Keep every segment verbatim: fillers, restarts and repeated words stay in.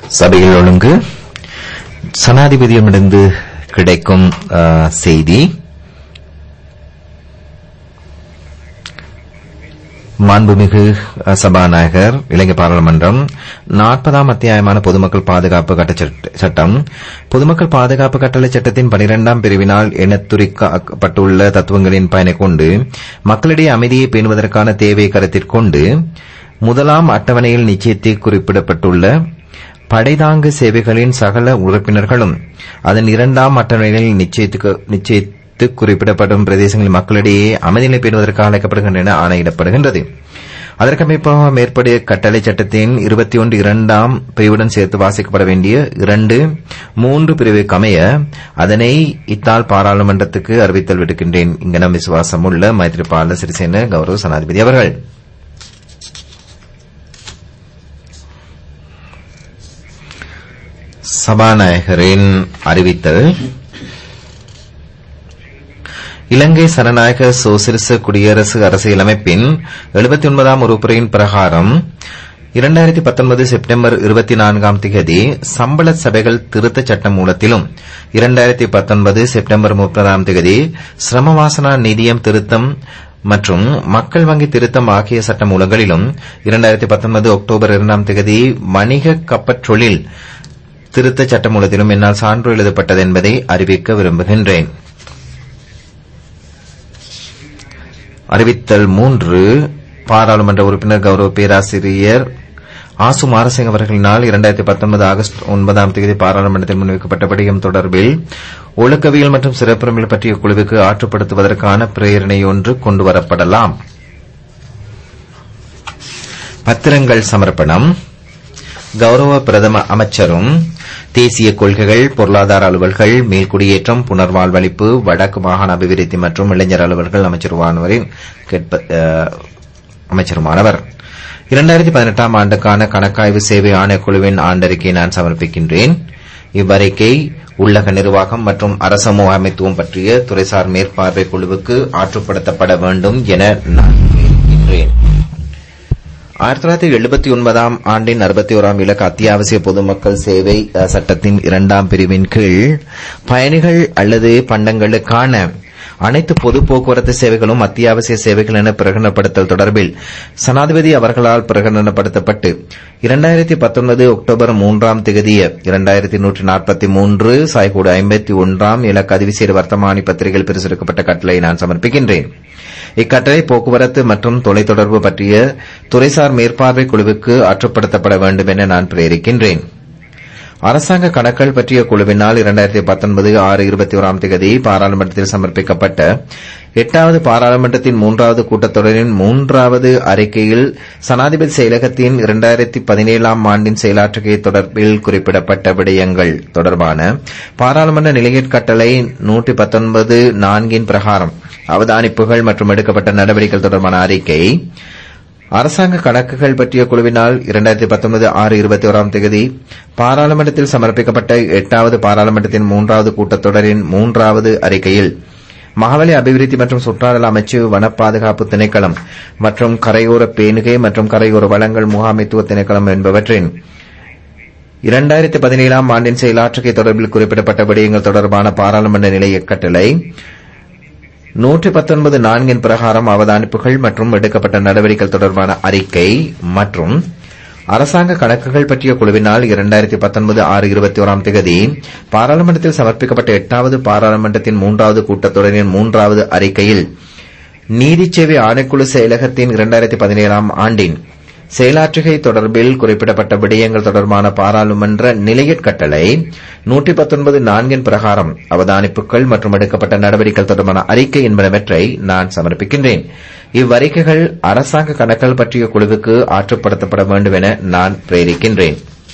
சபையில் ஒழுங்கு சனாதிபதியிடமிருந்து கிடைக்கும் செய்தி. மாண்புமிகு சபாநாயகர், இலங்கை பாராளுமன்றம் நாற்பதாம் அத்தியாயமான பொதுமக்கள் பாதுகாப்பு சட்டம் பொதுமக்கள் பாதுகாப்பு கட்டளை சட்டத்தின் பனிரெண்டாம் பிரிவினால் இனத்துரிக்கப்பட்டுள்ள தத்துவங்களின் பயனை கொண்டு மக்களிடையே அமைதியை பேணுவதற்கான தேவையை கருத்திற்கொண்டு முதலாம் அட்டவணையில் நிச்சயித்து குறிப்பிடப்பட்டுள்ள படைதாங்கு சேவைகளின் சகல உறுப்பினர்களும் அதன் இரண்டாம் அட்டவணையில் நிச்சயித்து குறிப்பிடப்படும் பிரதேசங்களில் மக்களிடையே அமைதியை பேணுவதற்காக அழைக்கப்படுகின்றன என ஆணையிடப்படுகின்றது. அதற்கமைப்பாக மேற்படைய கட்டளை சட்டத்தின் இருபத்தி ஒன்று இரண்டாம் பிரிவுடன் சேர்த்து வாசிக்கப்பட வேண்டிய இரண்டு மூன்று பிரிவுக்கு அமைய அதனை இத்தால் பாராளுமன்றத்துக்கு அறிவித்தல் விடுக்கின்றேன். இங்கனம் விசுவாசம் உள்ள மைத்ரிபால சிறிசேன கௌரவ சனாதிபதி அவர்கள். சபாநாயகரின் அறிவித்தல். இலங்கை சனநாயக சோசலிச குடியரசு அரசியலமைப்பின் எழுபத்தி ஒன்பதாம் உறுப்புரையின் பிரகாரம் இரண்டாயிரத்தி பத்தொன்பது செப்டம்பர் இருபத்தி நான்காம் திகதி சம்பள சபைகள் திருத்த சட்ட மூலத்திலும் இரண்டாயிரத்தி பத்தொன்பது செப்டம்பர் முப்பதாம் திகதி சிரமவாசனா நிதியம் திருத்தம் மற்றும் மக்கள் வங்கி திருத்தம் ஆகிய சட்ட மூலங்களிலும் இரண்டாயிரத்தி பத்தொன்பது அக்டோபர் இரண்டாம் திகதி வணிக கப்பற்றொழில் திருத்த சட்ட மூலத்திலும் என்னால் சான்று எழுதப்பட்டது என்பதை அறிவிக்க விரும்புகின்றேன். அறிவித்தல் மூன்று. பாராளுமன்ற உறுப்பினர் கௌரவ பேராசிரியர் ஆசு மாரசிங் அவர்களினால் இரண்டாயிரத்தி பத்தொன்பது ஆகஸ்ட் ஒன்பதாம் தேதி பாராளுமன்றத்தில் முன்வைக்கப்பட்ட விடயம் தொடர்பில் ஒழுக்கவியல் மற்றும் சிறப்புரிமைகள் பற்றிய குழுவுக்கு ஆற்றுப்படுத்துவதற்கான பிரேரணை ஒன்று கொண்டுவரப்படலாம். பத்திரங்கள் சமர்ப்பணம். கௌரவ பிரதம அமைச்சரும் தேசிய கொள்கைகள், பொருளாதார அலுவல்கள், மேற்குடியேற்றம், புனர்வாழ்வளிப்பு, வடக்கு மாகாண அபிவிருத்தி மற்றும் இளைஞர் அலுவல்கள் அமைச்சருமானவரின் அமைச்சருமானவர் இரண்டாயிரத்தி பதினெட்டாம் ஆண்டுக்கான கணக்காய்வு சேவை ஆணைக்குழுவின் ஆண்டறிக்கையை நான் சமர்ப்பிக்கின்றேன். இவ்வறிக்கை உள்ளக நிர்வாகம் மற்றும் அரச முகாமைத்துவம் பற்றிய துறைசார் மேற்பார்வை குழுவுக்கு ஆற்றுப்படுத்தப்பட வேண்டும் என நான் கேட்கின்றேன். ஆயிரத்தி தொள்ளாயிரத்தி எழுபத்தி ஒன்பதாம் ஆண்டின் அறுபத்தி ஓராம் இலக்க அத்தியாவசிய பொதுமக்கள் சேவை சட்டத்தின் இரண்டாம் பிரிவின் கீழ் பயணிகள் அல்லது பண்டங்களுக்கான அனைத்து பொது போக்குவரத்து சேவைகளும் அத்தியாவசிய சேவைகள் என பிரகடனப்படுத்தல் தொடர்பில் சனாதிபதி அவர்களால் பிரகடனப்படுத்தப்பட்டு இரண்டாயிரத்தி பத்தொன்பது அக்டோபர் மூன்றாம் திகதிய இரண்டாயிரத்தி நூற்றி நாற்பத்தி மூன்று சாய்கூடு ஐம்பத்தி ஒன்றாம் இலக்க அதிவிசேட வர்த்தமானி பத்திரிகையில் பிரசுரிக்கப்பட்ட கட்டளையை நான் சமர்ப்பிக்கின்றேன். இக்கட்டளை போக்குவரத்து மற்றும் தொலைத்தொடர்பு பற்றிய துறைசார் மேற்பார்வை குழுவுக்கு ஆற்றுப்படுத்தப்பட வேண்டும் என நான் பிரேரிக்கின்றேன். அரசாங்க கணக்குகள் பற்றிய குழுவினால் இரண்டாயிரத்தி பத்தொன்பது ஆறு இருபத்தி ஓராம் தேதி பாராளுமன்றத்தில் சமர்ப்பிக்கப்பட்ட எட்டாவது பாராளுமன்றத்தின் மூன்றாவது கூட்டத்தொடரின் மூன்றாவது அறிக்கையில் சனாதிபதி செயலகத்தின் இரண்டாயிரத்தி பதினேழாம் ஆண்டின் செயலாற்றுகை தொடர்பில் குறிப்பிடப்பட்ட விடயங்கள் தொடர்பான பாராளுமன்ற நிலையற் கட்டளை நூற்றி பத்தொன்பது நான்கின் பிரகாரம் அவதானிப்புகள் மற்றும் எடுக்கப்பட்ட நடவடிக்கைகள் தொடர்பான அறிக்கை அரசாங்க கணக்குகள் பற்றிய குழுவினால் இரண்டாயிரத்தி பத்தொன்பது ஆறு இருபத்தி ஓராம் தேதி பாராளுமன்றத்தில் சமர்ப்பிக்கப்பட்ட எட்டாவது பாராளுமன்றத்தின் மூன்றாவது கூட்டத்தொடரின் மூன்றாவது அறிக்கையில் மகாவலி அபிவிருத்தி மற்றும் சுற்றாடல் அமைச்சு, வன பாதுகாப்பு திணைக்களம் மற்றும் கரையோர பேணுகை மற்றும் கரையோர வளங்கள் முகாமைத்துவ திணைக்களம் என்பவற்றின் இரண்டாயிரத்தி பதினேழாம் ஆண்டின் செயலாற்றுகை தொடர்பில் குறிப்பிடப்பட்ட விடயங்கள் தொடர்பான பாராளுமன்ற நிலைய கட்டளை நூற்றி பத்தொன்பது நான்கின் பிரகாரம் அவதானிப்புகள் மற்றும் எடுக்கப்பட்ட நடவடிக்கைகள் தொடர்பான அறிக்கை மற்றும் அரசாங்க கணக்குகள் பற்றிய குழுவினால் இரண்டாயிரத்தி பத்தொன்பது ஆறு இருபத்தி ஓராம் தேதி பாராளுமன்றத்தில் சமர்ப்பிக்கப்பட்ட எட்டாவது பாராளுமன்றத்தின் மூன்றாவது கூட்டத்தொடரின் மூன்றாவது அறிக்கையில் நீதி சேவை ஆணைக்குழு செயலகத்தின் இரண்டாயிரத்தி பதினேழாம் ஆண்டின் செயலாற்றுகை தொடர்பில் குறிப்பிடப்பட்ட விடயங்கள் தொடர்பான பாராளுமன்ற நிலையற் கட்டளை நூற்றி பத்தொன்பது நான்கின் பிரகாரம் அவதானிப்புகள் மற்றும் எடுக்கப்பட்ட நடவடிக்கைகள் தொடர்பான அறிக்கை என்பனவற்றை நான் சமர்ப்பிக்கின்றேன். இவ்வறிக்கைகள் அரசாங்க கணக்குகள் பற்றிய குழுவுக்கு ஆற்றுப்படுத்தப்பட வேண்டும் என நான் பிரேரிக்கின்றேன்.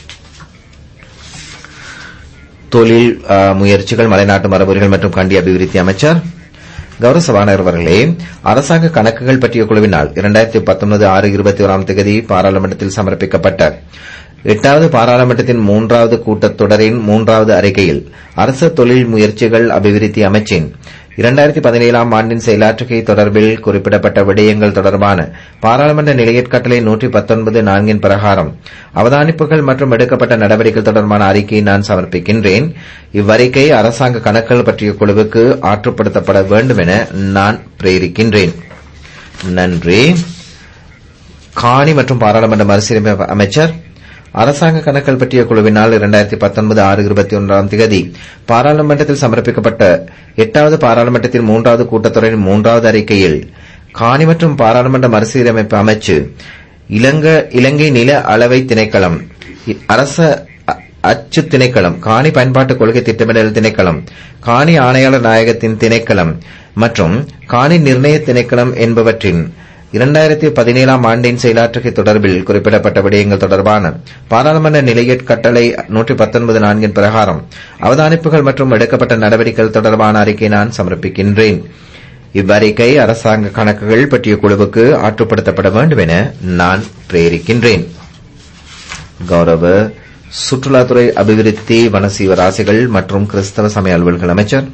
தொழில் முயற்சிகள், மலைநாட்டு மரபுரிகள் மற்றும் கண்டி அபிவிருத்தி அமைச்சர் கௌரவ சபாநாயகர் அவர்களே, அரசாங்க கணக்குகள் பற்றிய குழுவினால் இரண்டாயிரத்தி பத்தொன்பது ஆறு இருபத்தி ஓராம் தேதி பாராளுமன்றத்தில் சமர்ப்பிக்கப்பட்ட எட்டாவது பாராளுமன்றத்தின் மூன்றாவது கூட்டத்தொடரின் மூன்றாவது அறிக்கையில் அரச தொழில் முயற்சிகள் அபிவிருத்தி அமைச்சின் இரண்டாயிரத்தி பதினேழாம் ஆண்டின் செயலாற்றுகை தொடர்பில் குறிப்பிடப்பட்ட விடயங்கள் தொடர்பான பாராளுமன்ற நிலையற்கட்டளை நூற்றி பத்தொன்பது நான்கின் பிரகாரம் அவதானிப்புகள் மற்றும் எடுக்கப்பட்ட நடவடிக்கைகள் தொடர்பான அறிக்கையை நான் சமர்ப்பிக்கின்றேன். இவ்வறிக்கை அரசாங்க கணக்குகள் பற்றிய குழுவுக்கு ஆற்றுப்படுத்தப்பட வேண்டும் என நான் பிரேரிக்கின்றேன். நன்றி. காணி மற்றும் பாராளுமன்ற மறுசீரமைப்பு அமைச்சர் அரசாங்க கணக்குகள் பற்றிய குழுவினால் இரண்டாயிரத்தி பத்தொன்பது ஆறு இருபத்தி ஒன்றாம் தேதி பாராளுமன்றத்தில் சமர்ப்பிக்கப்பட்ட எட்டாவது பாராளுமன்றத்தின் மூன்றாவது கூட்டத்தொடரின் மூன்றாவது அறிக்கையில் காணி மற்றும் பாராளுமன்ற மறுசீரமைப்பு அமைச்சு, இலங்கை நில அளவை திணைக்களம், அரச அச்சு திணைக்களம், காணி பயன்பாட்டு கொள்கை திட்டமிடல் திணைக்களம், காணி ஆணையாளர் நாயகத்தின் திணைக்களம் மற்றும் காணி நிர்ணய திணைக்களம் என்பவற்றின் இரண்டாயிரத்தி பதினேழாம் ஆண்டின் செயலாற்றுகை தொடர்பில் குறிப்பிடப்பட்ட விடயங்கள் தொடர்பான பாராளுமன்ற நிலையற்கட்டளை நூற்றி பத்தொன்பது நான்கின் பிரகாரம் அவதானிப்புகள் மற்றும் எடுக்கப்பட்ட நடவடிக்கைகள் தொடர்பான அறிக்கை நான் சமர்ப்பிக்கின்றேன். இவ்வறிக்கை அரசாங்க கணக்குகள் பற்றிய குழுவுக்கு ஆற்றுப்படுத்தப்பட வேண்டும் என நான் பிரேரிக்கின்றேன். கௌரவ சுற்றுலாத்துறை அபிவிருத்தி, வனசீவராசிகள் மற்றும் கிறிஸ்தவ சமய அலுவல்கள் அமைச்சர்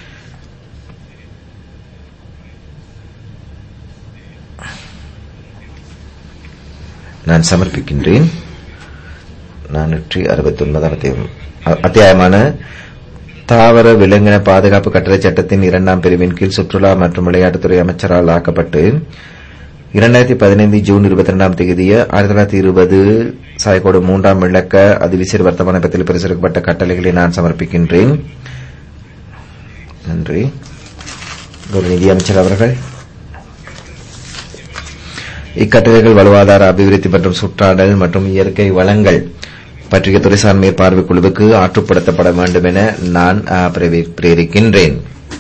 நான் சமர்ப்பிக்கின்றேன். நானூற்றி அறுபத்தி ஒன்பதாம் அத்தியாயமான தாவர விலங்கின பாதுகாப்பு கட்டளை சட்டத்தின் இரண்டாம் பிரிவின் கீழ் சுற்றுலா மற்றும் விளையாட்டுத்துறை அமைச்சரால் ஆக்கப்பட்டு இரண்டாயிரத்தி பதினைந்து ஜூன் இருபத்தி இரண்டாம் தேதிய ஆயிரத்தி தொள்ளாயிரத்தி இருபது சாய்கோடு மூன்றாம் விளக்க அதிவிசேட வர்த்தமான பத்தியில் பிரசுரிக்கப்பட்ட கட்டளைகளை நான் சமர்ப்பிக்கின்றேன். நன்றி. நிதியமைச்சர் அவர்கள் இக்கட்டளைகள் வாழ்வாதார அபிவிருத்தி மற்றும் சுற்றாடல் மற்றும் இயற்கை வளங்கள் பற்றிய துறைசார் மேற்பார்வை குழுவுக்கு ஆற்றுப்படுத்தப்பட வேண்டும் என நான் பிரேரிக்கின்றேன்.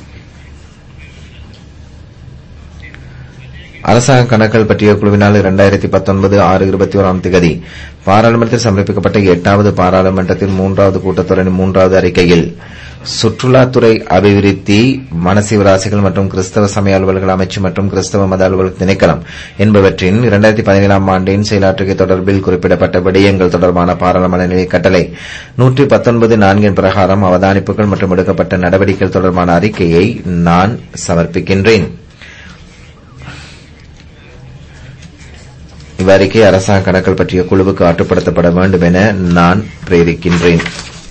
அரசாங்க கணக்குகள் பற்றிய குழுவினால் இரண்டாயிரத்தி பத்தொன்பது ஆறு இருபத்தி ஓராம் தேதி பாராளுமன்றத்தில் சமர்ப்பிக்கப்பட்ட எட்டாவது பாராளுமன்றத்தின் மூன்றாவது கூட்டத்தொடரின் மூன்றாவது அறிக்கையில் சுற்றுலாத்துறை அபிவிருத்தி, வனசீவராசிகள் மற்றும் கிறிஸ்தவ சமய அலுவல்கள் அமைச்சு மற்றும் கிறிஸ்தவ மத அலுவல்கள் திணைக்களம் என்பவற்றின் இரண்டாயிரத்தி பதினேழாம் ஆண்டின் செயலாற்றுகை தொடர்பில் குறிப்பிடப்பட்ட விடயங்கள் தொடர்பான பாராளுமன்ற நிலை கட்டளை நூற்றி பத்தொன்பது நான்கின் பிரகாரம் அவதானிப்புகள் மற்றும் எடுக்கப்பட்ட நடவடிக்கைகள் தொடர்பான அறிக்கையை நான் சமர்ப்பிக்கின்றேன். இவ்வறிக்கை அரசாங்க கணக்குகள் பற்றிய குழுவுக்கு ஆற்றுப்படுத்தப்பட வேண்டும் என நான் பிரேரிக்கின்றேன்.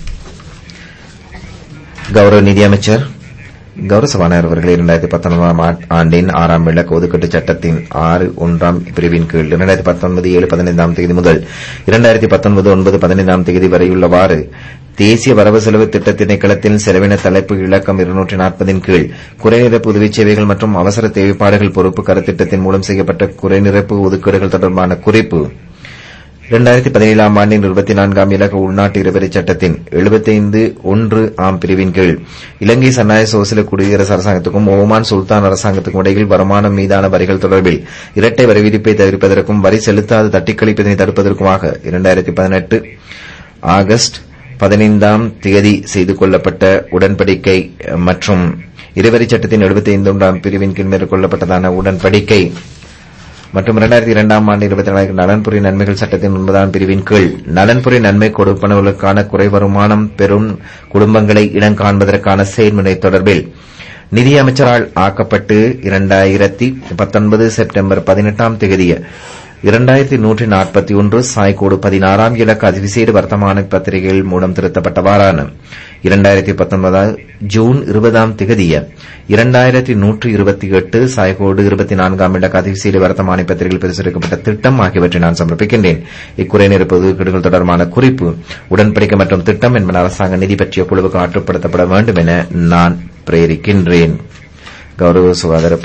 கௌரவ நிதியமைச்சர் கௌரவ சபாநாயகர் அவர்கள் இரண்டாயிரத்தி பத்தொன்பதாம் ஆண்டின் ஆறாம் விளக்க ஒதுக்கீட்டு சட்டத்தின் ஆறு ஒன்றாம் பிரிவின் கீழ் இரண்டாயிரத்தி பத்தொன்பது ஏழு பதினைந்தாம் தேதி முதல் இரண்டாயிரத்தி பத்தொன்பது ஒன்பது பதினைந்தாம் தேதி வரையுள்ளவாறு தேசிய வரவு செலவு திட்ட திணைக்களத்தின் செலவின தலைப்பு இலக்கம் இருநூற்றி நாற்பதின் கீழ் குறைநிரப்பு உதவி சேவைகள் மற்றும் அவசர தேவைப்பாடுகள் பொறுப்பு கருத்திட்டத்தின் மூலம் செய்யப்பட்ட குறைநிரப்பு ஒதுக்கீடுகள் தொடர்பான குறிப்பு இரண்டாயிரத்தி பதினேழாம் ஆண்டின் இருபத்தி நான்காம் இலக்க உள்நாட்டு இருவரி சட்டத்தின் எழுபத்தைந்து ஒன்று ஆம் பிரிவின் கீழ் இலங்கை சன்னாய சோசியலிச குடியரசு அரசாங்கத்துக்கும் ஓமான் சுல்தான் அரசாங்கத்துக்கும் இடையில் வருமானம் மீதான வரிகள் தொடர்பில் இரட்டை வரி விதிப்பை தவிர்ப்பதற்கும் வரி செலுத்தாது தட்டிக்கழிப்பதனை தடுப்பதற்குமாக இரண்டாயிரத்தி பதினெட்டு ஆகஸ்ட் பதினைந்தாம் தேதி செய்து கொள்ளப்பட்ட உடன்படிக்கை மற்றும் இருவரி சட்டத்தின் எழுபத்தைந்து ஒன்றாம் பிரிவின் கீழ் மேற்கொள்ளப்பட்டதான உடன்படிக்கை மற்றும் இரண்டாயிரத்தி இரண்டாம் ஆண்டு இருபத்தி நான்கு நலன்புரி நன்மைகள் சட்டத்தின் ஒன்பதாம் பிரிவின் கீழ் நலன்புரி நன்மை கொடுப்பனவுகளுக்கான குறை வருமானம் பெறும் குடும்பங்களை இனம் காண்பதற்கான செயல்முறை தொடர்பில் நிதியமைச்சரால் ஆக்கப்பட்டு இரண்டாயிரத்தி பத்தொன்பது செப்டம்பர் பதினெட்டாம் தேதிய இரண்டாயிரத்தி நூற்றி நாற்பத்தி ஒன்று சாய்கோடு பதினாறாம் இலக்க அதிவிசேட வர்த்தமான பத்திரிகைகள் மூலம் திருத்தப்பட்டவாறான இரண்டாயிரத்தி பத்தொன்பது ஜூன் இருபதாம் திகதிய இரண்டாயிரத்தி நூற்றி இருபத்தி எட்டு சாய்கோடு இருபத்தி நான்காம் இலக்க அதிவிசேட வர்த்தமான பத்திரிகையில் பிரசுரிக்கப்பட்ட திட்டம் ஆகியவற்றை நான் சமர்ப்பிக்கின்றேன். இக்குறை நிரப்பு ஒதுக்கீடுகள் தொடர்பான குறிப்பு, உடன்படிக்கை மற்றும் திட்டம் என்பன அரசாங்க நிதி பற்றிய குழுவுக்கு ஆற்றுப்படுத்தப்பட வேண்டும் என நான் பிரேரிக்கின்றேன். கௌரவ சுகாதார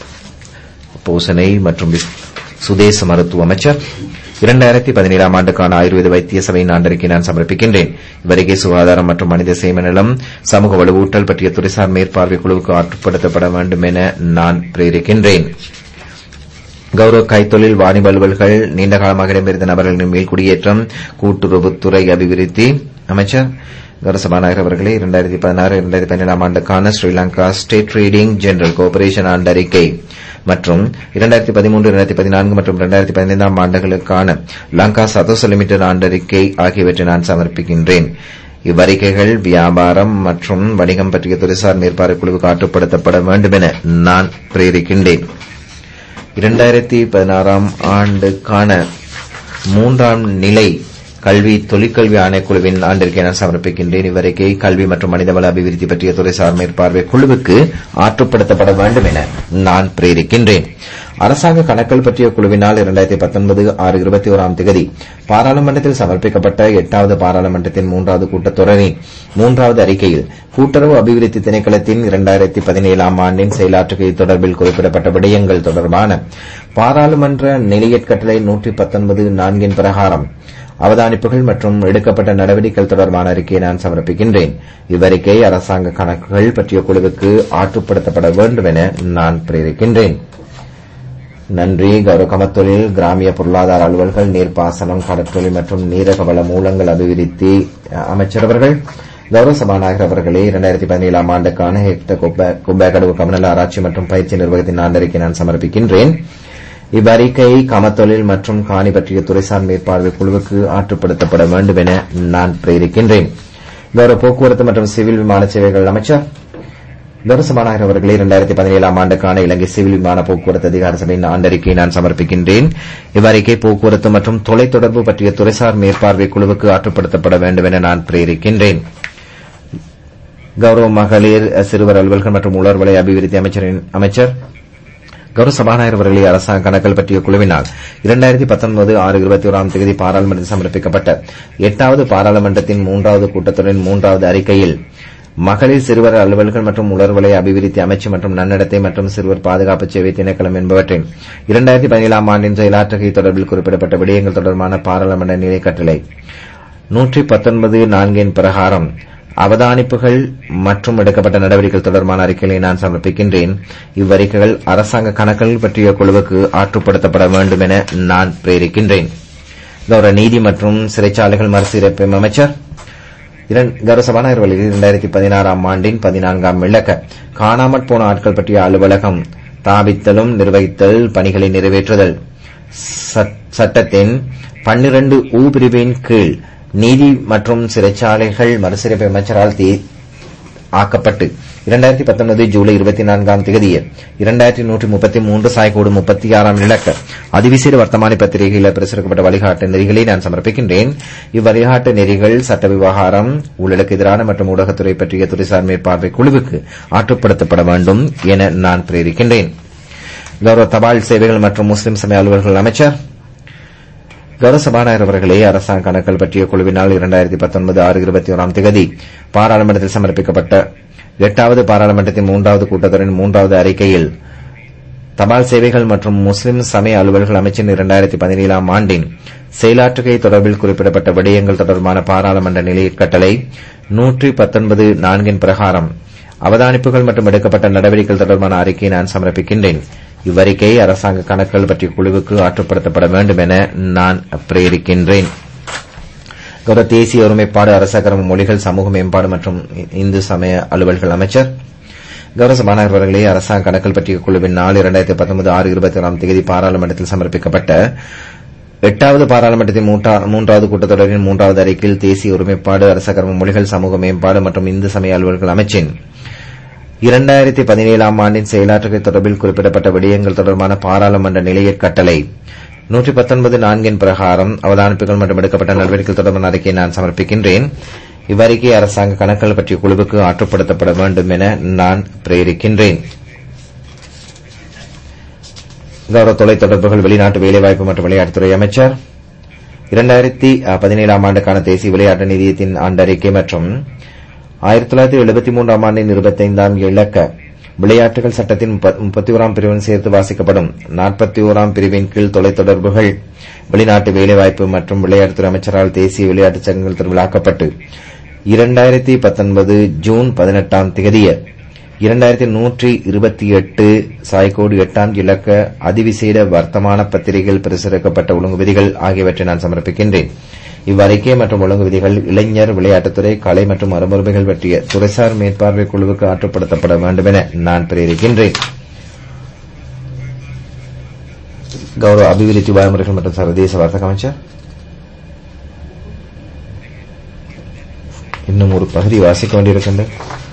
போசனை மற்றும் சுதேச மருத்துவ அமைச்சர் இரண்டாயிரத்தி பதினேழாம் ஆண்டுக்கான ஆயுர்வேத வைத்திய சபையின் ஆண்டறிக்கை நான் சமர்ப்பிக்கின்றேன். இவ்வறிக்கை சுகாதாரம் மற்றும் மனித சேமநலம், சமூக வலுவூட்டல் பற்றிய துறைசார் மேற்பார்வை குழுவுக்கு ஆற்றுப்படுத்தப்பட வேண்டும் என நான் பிரேரிக்கின்றேன். கௌரவ கைத்தொழில் வாணிப அலுவல்கள், நீண்டகாலமாக இடம்பெயர்ந்த நபர்களின் மேல் குடியேற்றம், கூட்டுறவுத்துறை அபிவிருத்தி அமைச்சர் கௌரவ சபாநாயகர் அவர்களே, இரண்டாயிரத்தி பதினாறு இரண்டாயிரத்தி பதினேழாம் ஆண்டுக்கான Sri Lanka state trading general corporation ஆண்டறிக்கை மற்றும் இரண்டாயிரத்தி பதிமூன்று இரண்டாயிரத்தி பதினான்கு மற்றும் இரண்டாயிரத்தி பதினைந்தாம் ஆண்டுகளுக்கான லங்கா சதோச லிமிடெட் ஆண்டறிக்கை ஆகியவற்றை நான் சமர்ப்பிக்கின்றேன். இவ்வறிக்கைகள் வியாபாரம் மற்றும் வணிகம் பற்றிய துறைசார் மேற்பார்வை குழுவுக்கு ஆற்றுப்படுத்தப்பட வேண்டும் என நான் பிரேரிக்கின்றேன். இரண்டாயிரத்தி பதினாறாம் ஆண்டுக்கான மூன்றாம் நிலை கல்வி தொழிற்கல்வி ஆணைக்குழுவின் ஆண்டிற்கை நான் சமர்ப்பிக்கின்றேன். இவ்வறிக்கை கல்வி மற்றும் மனிதவள அபிவிருத்தி பற்றிய துறைசார் மேற்பார்வை குழுவுக்கு ஆற்றுப்படுத்தப்பட வேண்டும் என நான் பிரேரிக்கின்றேன். அரசாங்க கணக்குகள் பற்றிய குழுவினால் இரண்டாயிரத்தி பத்தொன்பது ஆறு இருபத்தி ஓராம் தேதி பாராளுமன்றத்தில் சமர்ப்பிக்கப்பட்ட எட்டாவது பாராளுமன்றத்தின் மூன்றாவது கூட்டத்தொடரின் மூன்றாவது அறிக்கையில் கூட்டுறவு அபிவிருத்தி திணைக்களத்தின் இரண்டாயிரத்தி பதினேழாம் ஆண்டின் செயலாற்றுகை தொடர்பில் குறிப்பிடப்பட்ட விடயங்கள் தொடர்பான பாராளுமன்ற நிலையற்கட்டளை நூற்றி பத்தொன்பது நான்கின் பிரகாரம் அவதானிப்புகள் மற்றும் எடுக்கப்பட்ட நடவடிக்கைகள் தொடர்பான அறிக்கையை நான் சமர்ப்பிக்கின்றேன். இவ்வறிக்கை அரசாங்க கணக்குகள் பற்றிய குழுவுக்கு ஆற்றுப்படுத்தப்பட வேண்டும் என நான் பிரேரிக்கின்றேன். நன்றி. கௌரவ கமத்தொழில், கிராமிய பொருளாதார அலுவல்கள், நீர்ப்பாசனம், கடற்தொழில் மற்றும் நீரகவள மூலங்கள் அபிவிருத்தி அமைச்சர் அவர்கள். கௌரவ சபாநாயகர் அவர்களே, இரண்டாயிரத்தி பதினேழாம் ஆண்டுக்கான ஹெக்டர் குப்பேகடவு கமநல ஆராய்ச்சி மற்றும் பயிற்சி நிர்வாகத்தின் ஆண்டறிக்கை நான் சமர்ப்பிக்கின்றேன். இவ்வறிக்கை கமத்தொழில் மற்றும் காணி பற்றிய துறைசார் மேற்பார்வை குழுவுக்கு ஆற்றுப்படுத்தப்பட வேண்டும் என நான் பிரேரிக்கின்றேன். கௌரவ போக்குவரத்து மற்றும் சிவில் விமான சேவைகள் அமைச்சர். கௌரவ சபாநாயகர் அவர்களே, இரண்டாயிரத்தி பதினேழாம் ஆண்டுக்கான இலங்கை சிவில் விமான போக்குவரத்து அதிகார சபையின் ஆண்டறிக்கையை நான் சமர்ப்பிக்கின்றேன். இவ்வறிக்கை போக்குவரத்து மற்றும் தொலைத்தொடர்பு பற்றிய துறைசார் மேற்பார்வை குழுவுக்கு ஆற்றுப்படுத்தப்பட வேண்டும் என நான் பிரேரிக்கின்றேன். கௌரவ மகளிர் சிறுவர் அலுவல்கள் மற்றும் உலர்வலை அபிவிருத்தி அமைச்சரின் அமைச்சர். கௌரவ சபாநாயகர் அவர்களே, அரசாங்க கணக்குகள் பற்றிய குழுவினால் இரண்டாயிரத்தி பத்தொன்பது ஆறு இருபத்தி ஓராம் தேதி பாராளுமன்றத்தில் சமர்ப்பிக்கப்பட்ட எட்டாவது பாராளுமன்றத்தின் மூன்றாவது கூட்டத்தொடரின் மூன்றாவது அறிக்கையில் மகளிர் சிறுவர் அலுவல்கள் மற்றும் உலர்வலை அபிவிருத்தி அமைச்சு மற்றும் நன்னடத்தை மற்றும் சிறுவர் பாதுகாப்பு சேவை திணைக்களம் என்பவற்றின் இரண்டாயிரத்தி பதினேழாம் ஆண்டின் செயலாற்றுகை தொடர்பில் குறிப்பிடப்பட்ட விடயங்கள் தொடர்பான பாராளுமன்ற நிலை கட்டளை நூற்றி பத்தொன்பது நான்கின் பிரகாரம் அவதானிப்புகள் மற்றும் எடுக்கப்பட்ட நடவடிக்கைகள் தொடர்பான அறிக்கைகளை நான் சமர்ப்பிக்கின்றேன். இவ்வறிக்கைகள் அரசாங்க கணக்குகள் பற்றிய குழுவுக்கு ஆற்றுப்படுத்தப்பட வேண்டும் என நான் பிரேரிக்கின்றேன். கௌரவ நீதி மற்றும் சிறைச்சாலைகள் மறுசீரமைப்பு அமைச்சர். கௌரவ சபாநாயகர் அவர்களே, இரண்டாயிரத்தி பதினாறாம் ஆண்டின் பதினான்காம் இலக்க காணாமற் போன ஆட்கள் பற்றிய அலுவலகம் தாபித்தலும் நிர்வகித்தல் பணிகளை நிறைவேற்றுதல் சட்டத்தின் பன்னிரண்டு ஊ பிரிவின் கீழ் நீதி மற்றும் சிறைச்சாலைகள் மறுசீரமைப்பு அமைச்சரால் ஆக்கப்பட்டு இரண்டாயிரத்தி பத்தொன்பது ஜூலை இருபத்தி நான்காம் தேதிய இரண்டாயிரத்தி நூற்றி முப்பத்தி மூன்று சாய்கோடு முப்பத்தி ஆறாம் இலக்க அதிவிசேட வர்த்தமானி பத்திரிகையில் பிரசுரிக்கப்பட்ட வழிகாட்டு நெறிகளை நான் சமர்ப்பிக்கின்றேன். இவ்வழிகாட்டு நெறிகள் சட்ட விவகாரம், ஊழலுக்கு எதிரான மற்றும் ஊடகத்துறை பற்றிய துறைசார் மேற்பார்வை குழுவுக்கு ஆற்றுப்படுத்தப்பட வேண்டும் என நான் பிரேரிக்கின்றேன். கௌரவ தபால் சேவைகள் மற்றும் முஸ்லிம் சமய அலுவல்கள் அமைச்சர். கௌரவ சபாநாயகர் அவர்களே, அரசாங்க கணக்குகள் பற்றிய குழுவினால் இரண்டாயிரத்தி பத்தொன்பது ஆறு இருபத்தி ஓராம் தேதி பாராளுமன்றத்தில் சமர்ப்பிக்கப்பட்ட எட்டாவது பாராளுமன்றத்தின் மூன்றாவது கூட்டத்தொடரின் மூன்றாவது அறிக்கையில் தபால் சேவைகள் மற்றும் முஸ்லிம் சமய அலுவல்கள் அமைச்சின் இரண்டாயிரத்தி பதினேழாம் ஆண்டின் செயலாற்றுகை தொடர்பில் குறிப்பிடப்பட்ட விடயங்கள் தொடர்பான பாராளுமன்ற நிலையற் கட்டளை நூற்றி பத்தொன்பது நான்கின் பிரகாரம் அவதானிப்புகள் மற்றும் எடுக்கப்பட்ட நடவடிக்கைகள் தொடர்பான அறிக்கையை நான் சமர்ப்பிக்கின்றேன். இவ்வறிக்கை அரசாங்க கணக்குகள் பற்றிய குழுவுக்கு ஆற்றுப்படுத்தப்பட வேண்டும் என நான் பிரேரிக்கின்றேன். கௌரவ தேசிய ஒருமைப்பாடு, அரசகரம், மொழிகள், சமூக மேம்பாடு மற்றும் இந்து சமய அலுவல்கள் அமைச்சர். கௌரவ சபாநாயகர் அவர்களே, அரசாங்க கணக்குகள் பற்றிய குழுவின் நாள் இரண்டாயிரத்தி பத்தொன்பது ஆறு இருபத்தி ஓராம் தேதி பாராளுமன்றத்தில் சமர்ப்பிக்கப்பட்ட எட்டாவது பாராளுமன்றத்தின் மூன்றாவது கூட்டத்தொடரின் மூன்றாவது அறிக்கையில் தேசிய ஒருமைப்பாடு, அரசகரம், மொழிகள், சமூக மேம்பாடு மற்றும் இந்து சமய அலுவல்கள் அமைச்சின் இரண்டாயிரத்தி பதினேழாம் ஆண்டின் செயலாற்றுகை தொடர்பில் குறிப்பிடப்பட்ட விடயங்கள் தொடர்பான பாராளுமன்ற நிலையற் கட்டளை நூற்றி பத்தொன்பது நான்கின் பிரகாரம் அவதானிப்புகள் மற்றும் எடுக்கப்பட்ட நடவடிக்கைகள் தொடர்பான அறிக்கையை நான் சமர்ப்பிக்கின்றேன். இவ்வறிக்கை அரசாங்க கணக்குகள் பற்றிய குழுவுக்கு ஆற்றுப்படுத்தப்பட வேண்டும் என நான் பிரேரிக்கின்றேன். கௌரவ தொலைத்தொடர்புகள், வெளிநாட்டு வேலைவாய்ப்பு மற்றும் விளையாட்டுத்துறை அமைச்சர். இரண்டாயிரத்தி பதினேழாம் ஆண்டுக்கான தேசிய விளையாட்டு நிதியத்தின் ஆண்டறிக்கை மற்றும் ஆயிரத்தி தொள்ளாயிரத்தி எழுபத்தி மூன்றாம் ஆண்டின் இருபத்தைந்தாம் இலக்க விளையாட்டுகள் சட்டத்தின் முப்பத்தி ஓராம் பிரிவின் சேர்த்து வாசிக்கப்படும் நாற்பத்தி ஓராம் பிரிவின் கீழ் தொலைத்தொடர்புகள், வெளிநாட்டு வேலைவாய்ப்பு மற்றும் விளையாட்டுத்துறை அமைச்சரால் தேசிய விளையாட்டுச் சங்கங்கள் திருவிழாக்கப்பட்டு இரண்டாயிரத்தி பத்தொன்பது ஜூன் பதினெட்டாம் தேதிய இரண்டாயிரத்தி நூற்றி இருபத்தி எட்டு சாய்கோடு எட்டாம் இலக்க அதிவிசேட வர்த்தமான பத்திரிகைகள் பிரசுரிக்கப்பட்ட ஒழுங்கு விதிகள் ஆகியவற்றை நான் சமர்ப்பிக்கின்றேன். இவ்வறிக்கை மற்றும் ஒழுங்கு விதிகள் இளைஞர் விளையாட்டுத்துறை, கலை மற்றும் மறுமுறைகள் பற்றிய துறைசார் மேற்பார்வை குழுவுக்கு ஆற்றுப்படுத்தப்பட வேண்டும் என நான் பிரேரிக்கின்றேன். கௌரவ அபிவிருத்தி உபாயமுறைகள் மற்றும் சர்வதேச வர்த்தக அமைச்சர், இன்னும் ஒரு பகுதி வாசிக்க வேண்டியிருக்கின்றது.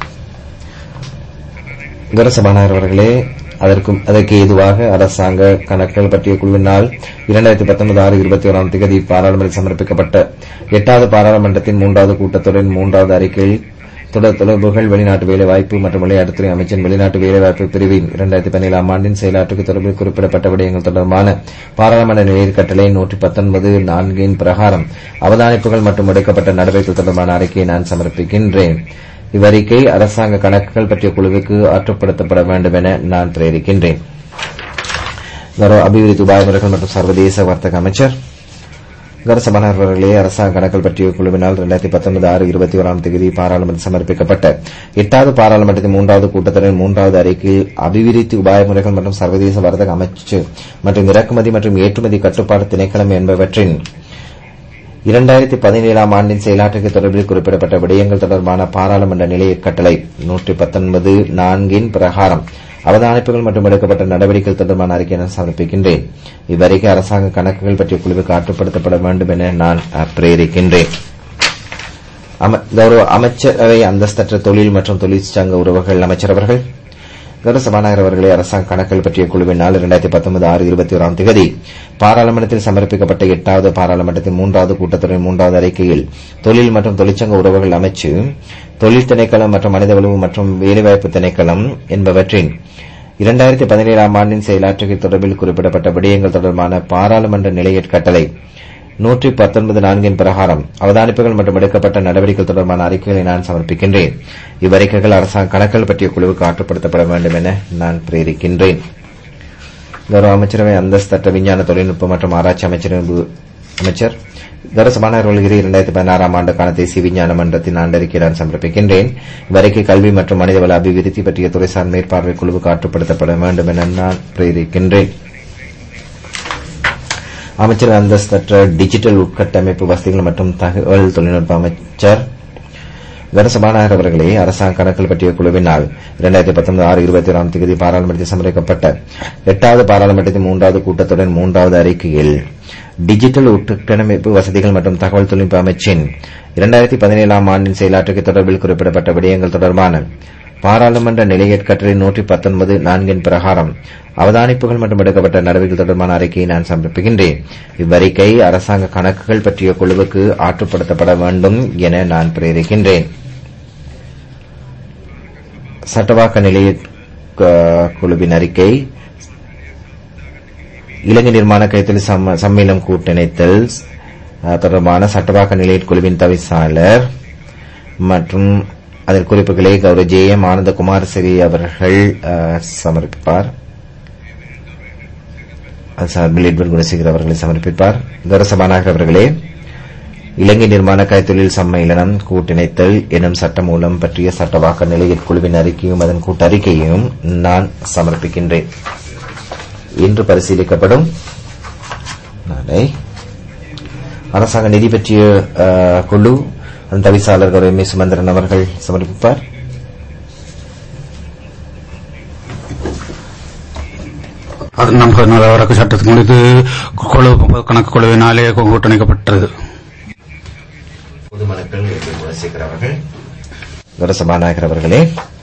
கௌரவ சபாநாயகர் அவர்களே, அதற்கும் அதற்கு ஏதுவாக அரசாங்க கணக்குகள் பற்றிய குழுவினால் இரண்டாயிரத்தி பத்தொன்பது ஆறு இருபத்தி ஓராம் தேதி பாராளுமன்றத்தில் சமர்ப்பிக்கப்பட்ட எட்டாவது பாராளுமன்றத்தின் மூன்றாவது கூட்டத்தொடரின் மூன்றாவது அறிக்கையில் தொடர் தொடர்புகள், வெளிநாட்டு வேலைவாய்ப்பு மற்றும் விளையாட்டுத்துறை அமைச்சின் வெளிநாட்டு வேலைவாய்ப்பு பிரிவின் இரண்டாயிரத்தி பதினேழாம் ஆண்டின் செயலாற்றுக்கு தொடர்பில் குறிப்பிடப்பட்ட விடயங்கள் தொடர்பான பாராளுமன்ற நிலையில் கட்டளை நூற்றி பத்தொன்பது நான்கின் பிரகாரம் அவதானிப்புகள் மற்றும் எடுக்கப்பட்ட நடவடிக்கைகள் தொடர்பான அறிக்கையை நான் சமர்ப்பிக்கின்றேன். இவ்வறிக்கை அரசாங்க கணக்குகள் பற்றிய குழுவுக்கு ஆற்றுப்படுத்தப்பட வேண்டும் என நான் பிரேரிக்கின்றேன். கௌரவ அபிவிருத்தி உபாயமுறைகள் மற்றும் சர்வதேச வர்த்தக அமைச்சர், கௌரவ சபாநாயகர்களே, அரசாங்க கணக்குகள் பற்றிய குழுவினால் இரண்டாயிரத்தி பத்தொன்பது ஆறு இருபத்தி ஓராம் தேதி பாராளுமன்றத்தில் சமர்ப்பிக்கப்பட்ட எட்டாவது பாராளுமன்றத்தின் மூன்றாவது கூட்டத்தொடரின் மூன்றாவது அறிக்கையில் அபிவிருத்தி உபாயமுறைகள் மற்றும் சர்வதேச வர்த்தக அமைச்சு மற்றும் இறக்குமதி மற்றும் ஏற்றுமதி கட்டுப்பாடு திணைக்களம் என்பவற்றின் இரண்டாயிரத்தி பதினேழாம் ஆண்டின் செயலாற்றுக்கு தொடர்பில் குறிப்பிடப்பட்ட விடயங்கள் தொடர்பான பாராளுமன்ற நிலைய கட்டளை நூற்றி பத்தொன்பது நான்கின் பிரகாரம் அவதானிப்புகள் மற்றும் எடுக்கப்பட்ட நடவடிக்கைகள் தொடர்பான அறிக்கையை சமர்ப்பிக்கின்றேன். இவ்வறிக்கை அரசாங்க கணக்குகள் பற்றிய குழுவுக்கு ஆற்றுப்படுத்தப்பட வேண்டும் என நான் பிரேரிக்கின்றேன். கௌரவ அமைச்சரவை அந்தஸ்தற்ற தொழில் மற்றும் தொழிற்சங்க உறவுகள் அமைச்சர் அவர்கள், கௌரவ சபாநாயகர் அவர்களே, அரசாங்க கணக்குகள் பற்றிய குழுவினால் இரண்டாயிரத்தி பத்தொன்பது ஆறு இருபத்தி ஓராம் தேதி பாராளுமன்றத்தில் சமர்ப்பிக்கப்பட்ட எட்டாவது பாராளுமன்றத்தின் மூன்றாவது கூட்டத்தொடரின் மூன்றாவது அறிக்கையில் தொழில் மற்றும் தொழிற்சங்க உறவுகள் அமைச்சு, தொழில் திணைக்களம் மற்றும் மனிதவள மற்றும் வேலைவாய்ப்பு திணைக்களம் என்பவற்றின் இரண்டாயிரத்தி பதினேழாம் ஆண்டின் செயலாற்றுகை தொடர்பில் குறிப்பிடப்பட்ட விடயங்கள் தொடர்பான பாராளுமன்ற நிலைய கட்டளை நூற்றி பத்தொன்பது நான்கின் பிரகாரம் அவதானிப்புகள் மற்றும் எடுக்கப்பட்ட நடவடிக்கைகள் தொடர்பான அறிக்கைகளை நான் சமர்ப்பிக்கின்றேன். இவ்வறிக்கைகள் அரசாங்க கணக்குகள் பற்றிய குழுவுக்கு ஆற்றுப்படுத்தப்பட வேண்டும் என நான் பிரேரிக்கின்றேன். கௌரவ அமைச்சரவை அந்தஸ்தற்ற விஞ்ஞான தொழில்நுட்ப மற்றும் ஆராய்ச்சி அமைச்சர், கௌரவ சபாநாயகர் இரண்டாயிரத்தி பதினாறாம் ஆண்டுக்கான தேசிய விஞ்ஞான மன்றத்தின் ஆண்டறிக்கை நான் சமர்ப்பிக்கின்றேன். இவ்வறிக்கை கல்வி மற்றும் மனிதவள அபிவிருத்தி பற்றிய துறைசார் மேற்பார்வை குழுவுக்கு ஆற்றுப்படுத்தப்பட வேண்டும் என நான் பிரேரிக்கின்றேன். அமைச்சர் அந்தஸ்தற்ற டிஜிட்டல் உட்கட்டமைப்பு வசதிகள் மற்றும் தகவல் தொழில்நுட்ப அமைச்சர், கௌரவ சபாநாயகர் அவர்களே, அரசாங்க கணக்குகள் பற்றிய குழுவினால் இரண்டாயிரத்தி பத்தொன்பது ஆறு இருபத்தி ஓராம் தேதி பாராளுமன்றத்தில் சமர்ப்பிக்கப்பட்ட எட்டாவது பாராளுமன்றத்தின் மூன்றாவது கூட்டத்தொடரின் மூன்றாவது அறிக்கையில் டிஜிட்டல் உட்கட்டமைப்பு வசதிகள் மற்றும் தகவல் தொழில்நுட்ப அமைச்சின் இரண்டாயிரத்தி பதினேழாம் ஆண்டின் செயலாற்றுக்கு தொடர்பில் குறிப்பிடப்பட்ட விடயங்கள் தொடர்பான பாராளுமன்ற நிலைய கட்டளை நூற்றி பத்தொன்பது நான்கின் பிரகாரம் அவதானிப்புகள் மற்றும் எடுக்கப்பட்ட நடவடிக்கைகள் தொடர்பான அறிக்கையை நான் சமர்ப்பிக்கின்றேன். இவ்வறிக்கை அரசாங்க கணக்குகள் பற்றிய குழுவுக்கு ஆற்றுப்படுத்தப்பட வேண்டும் என நான் பிரேரிக்கின்றேன். சட்டவாக்க நிலைய குழுவின் அறிக்கை இலங்கை நிர்மாண கைத்தொழில் சம்மேளம் கூட்டிணைத்தல் தொடர்பான சட்டவாக்க நிலைய குழுவின் தவிசாளர் மற்றும் அதன் குறிப்புகளை கௌரவ ஜே எம் ஆனந்தகுமார் சிறி அவர்கள் சமர்ப்பிப்பார். சார்பில் எட்வர்ட் குணசேகர் அவர்களை சமர்ப்பிப்பார். கௌரவ சபாநாயகர் அவர்களே, இலங்கை நிர்மாண கைத்தொழில் சம்மேளனம் கூட்டிணைத்தல் எனும் சட்டமூலம் பற்றிய சட்டவாக்க நிலைய குழுவின் அறிக்கையும் அதன் கூட்டறிக்கையும் நான் சமர்ப்பிக்கின்றேன். இன்று பரிசீலிக்கப்படும் நாளை அரசாங்க நிதி பற்றிய குழு அதன் தவிசாளர் கௌரவ எம் ஏ சுமந்திரன் அவர்கள் சமர்ப்பிப்பார். வழக்கு சட்டத்தின் மீது குழு கணக்கு குழுவினாலே கூட்டணிக்கப்பட்டது. பொதுமக்கள் குணசேகர் அவர்கள், கௌரவ சபாநாயகர் அவர்களே,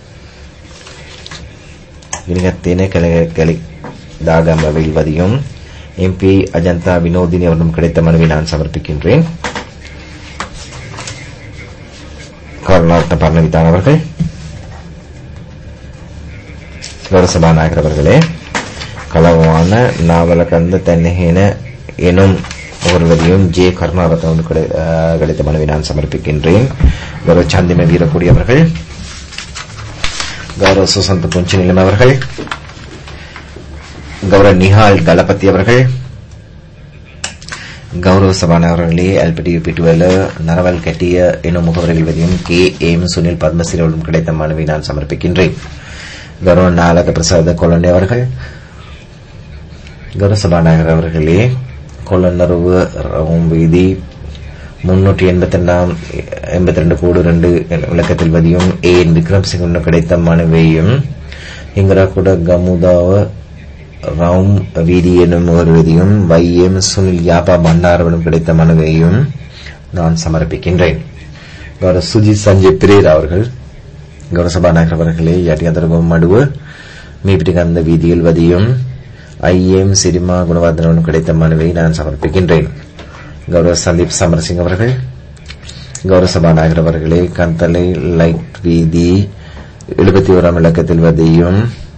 இலங்கத்தினை கலை தாகம்பவில் வதியும் எம்பி அஜந்தா வினோதினி அவரிடம் கிடைத்த மனுவை நான் சமர்ப்பிக்கின்றேன். கருணாரத்ன பர்ணவிதான் அவர்கள், கௌரவ சபாநாயகர் அவர்களே, களவான நாவலகந்த தென்னஹேன எனும் ஒருவரையும் ஜே கருணாரத்ன கிடைத்த மனுவை நான் சமர்ப்பிக்கின்றேன். கௌரவ சாந்திம வீரக்குடி அவர்கள், கௌரவ சுசந்த புஞ்சிநிலம் அவர்கள், கௌரவ நிஹால் தளபதி அவர்கள், கௌரவ சபாநாயகர்களே, எல்பிடியு பிட்டுவல நரவல் கட்டிய எனும் முகவர்கள் வதியும் கே எம் சுனில் பத்மஸ்ரீ அவர்களும் கிடைத்த மனுவை நான் சமர்ப்பிக்கின்றேன். கௌரவ நாலக பிரசாத கொலண்டை அவர்கள், கௌரவ சபாநாயகர் அவர்களே, கொலன்னருவு ரவும் வீதி முன்னூற்றி எண்பத்தி ரெண்டாம் எண்பத்தி ரெண்டு கோடு ரெண்டு விளக்கத்தில் பதியும் ஏன் விக்ரம் சிங் கிடைத்த மனுவையும் இங்கராக்குட கமுதாவ ரவும் வீதி என்னும் முகர்வதியும் வையம் சுனில் யாபா பண்டாரவனும் கிடைத்த மனுவையும் நான் சமர்ப்பிக்கின்றேன். கௌரவ சுஜித் சஞ்சய் பிரேர் அவர்கள், கௌரவ சபாநாயகர் அவர்களே, யாட்டியாந்தரகம் மடுவு மீபிடிகந்த வீதியில் வதியும் ஐஎம் சிரிமா குணவர்தனவனும் கிடைத்த மனுவை நான் சமர்ப்பிக்கின்றேன். கௌரவ சந்தீப் சமரசிங் அவர்கள், கௌரவ சபாநாயகர் அவர்களே, கந்தலை லைட் வீதி எழுபத்தி ஓராம் இலக்கத்தில் வதியும்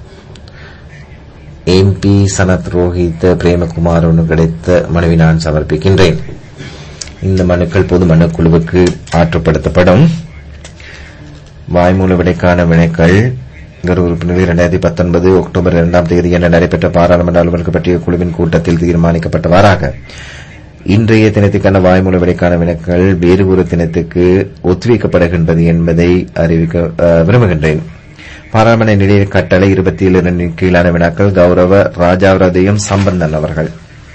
எம்பி சனத் ரோஹித் பிரேமகுமாரனும் கிடைத்த மனுவை நான் சமர்ப்பிக்கின்றேன். இந்த மனுக்கள் பொது மனு குழுவுக்கு ஆற்றுப்படுத்தப்படும். வாய்மூல விடைக்கான வினைகள் கௌரவ உறுப்பினர் இரண்டாயிரத்தி பத்தொன்பது அக்டோபர் இரண்டாம் தேதி என நடைபெற்ற பாராளுமன்ற அலுவலக பற்றிய குழுவின் கூட்டத்தில் தீர்மானிக்கப்பட்டவாறாக இன்றைய தினத்துக்கான வாய்மூல விடைக்கான வினைகள் வேறு ஒரு தினத்துக்கு ஒத்திவைக்கப்படுகின்றது என்பதை அறிவிக்க விரும்புகின்றேன். பாராளுமன்ற நிலைய கட்டளை இருபத்தி ஏழு கீழான வினாக்கள் கௌரவ ராஜாவரதையும் சம்பந்தன் அவர்கள்.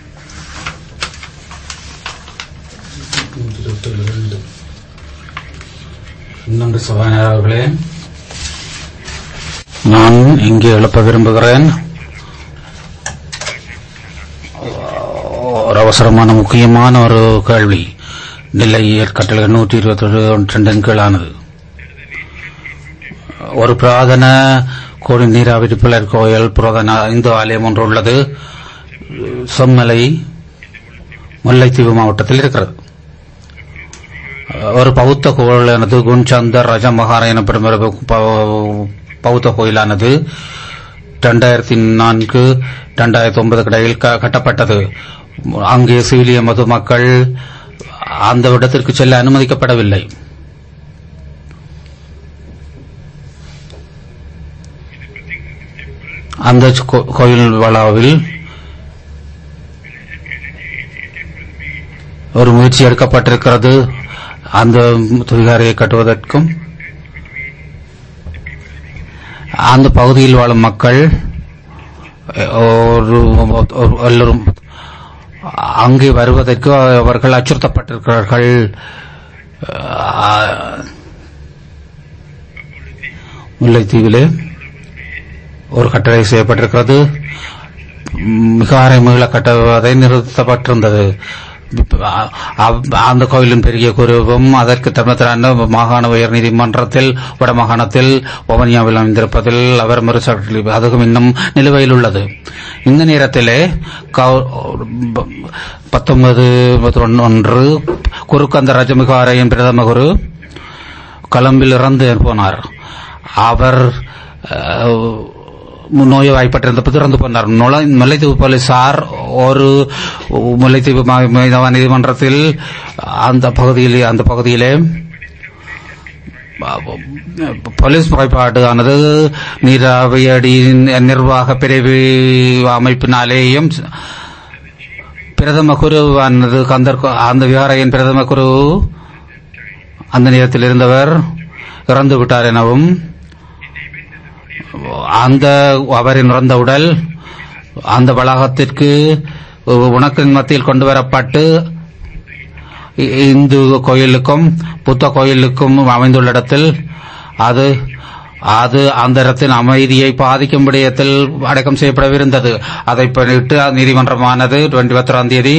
சபாநாயகர்களே, நான் இங்கே எழுப்ப விரும்புகிறேன் ஒரு அவசரமான முக்கியமான ஒரு கேள்வி. நிலை கட்டளை நூற்றி இருபத்தி ரெண்டின் கீழானது. ஒரு புராதன கோடி நீராவிரி பிள்ளர் கோயில் புராதன இந்து ஆலயம் ஒன்று உள்ளது. சொம்மலை முல்லைத்தீவு மாவட்டத்தில் இருக்கிறது. ஒரு பௌத்த கோயிலானது குன்சந்தர் ரஜமகார எனப்படும் பௌத்த கோயிலானது இரண்டாயிரத்தி நான்கு இரண்டாயிரத்தி ஒன்பது இடையில் கட்டப்பட்டது. அங்கே சிவிலிய மது மக்கள் அந்த இடத்திற்கு செல்ல அனுமதிக்கப்படவில்லை. அந்த கோயில் வளாவில் ஒரு முயற்சி எடுக்கப்பட்டிருக்கிறது. அந்த விகாரையை கட்டுவதற்கும் அந்த பகுதியில் வாழும் மக்கள் எல்லோரும் அங்கே வருவதற்கு அவர்கள் அச்சுறுத்தப்பட்டிருக்கிறார்கள். முல்லைத்தீவிலே ஒரு கட்டளை செய்யப்பட்டிருக்கிறது. மிகாரை மீள கட்டுவதை நிறுத்தப்பட்டிருந்தது. அந்த கோயிலின் பெரிய குருவும் அதற்கு தமிழக மாகாண உயர் நீதிமன்றத்தில் வடமாகாணத்தில் வவுனியாவில் அமைந்திருப்பதில் அவர் மறுசாட்சி அதுவும் இன்னும் நிலுவையில் உள்ளது. இந்த நேரத்திலே பத்தொன்பது ஒன்று குருக்கந்த ரஜமிகாரையின் பிரதம குரு கொழும்பில் இறந்து போனார். அவர் நோய்வாய்ப்பட்டிருந்த இறந்து போனார். முல்லைத்தீவு போலீசார் ஒரு முல்லைத்தீவு நீதிமன்றத்தில் அந்த பகுதியில் அந்த பகுதியிலே போலீஸ் முறைப்பாடு ஆனது நீராவியடி நிர்வாக பிரிவு அமைப்பினாலேயும் பிரதம குருவானது கந்தர் அந்த விகாரையின் பிரதம குரு அந்த நேரத்தில் இருந்தவர் இறந்து விட்டார் எனவும் அந்த அவரின் இறந்த உடல் அந்த வளாகத்திற்கு உணக்கின் மத்தியில் கொண்டு வரப்பட்டு இந்து கோயிலுக்கும் புத்த கோயிலுக்கும் அமைந்துள்ள இடத்தில் அது அது அந்த இடத்தின் அமைதியை பாதிக்கும் விடயத்தில் அடக்கம் செய்யப்படவிருந்தது. அதை பண்ணிட்டு நீதிமன்றமானது இருபத்தொராம் தேதி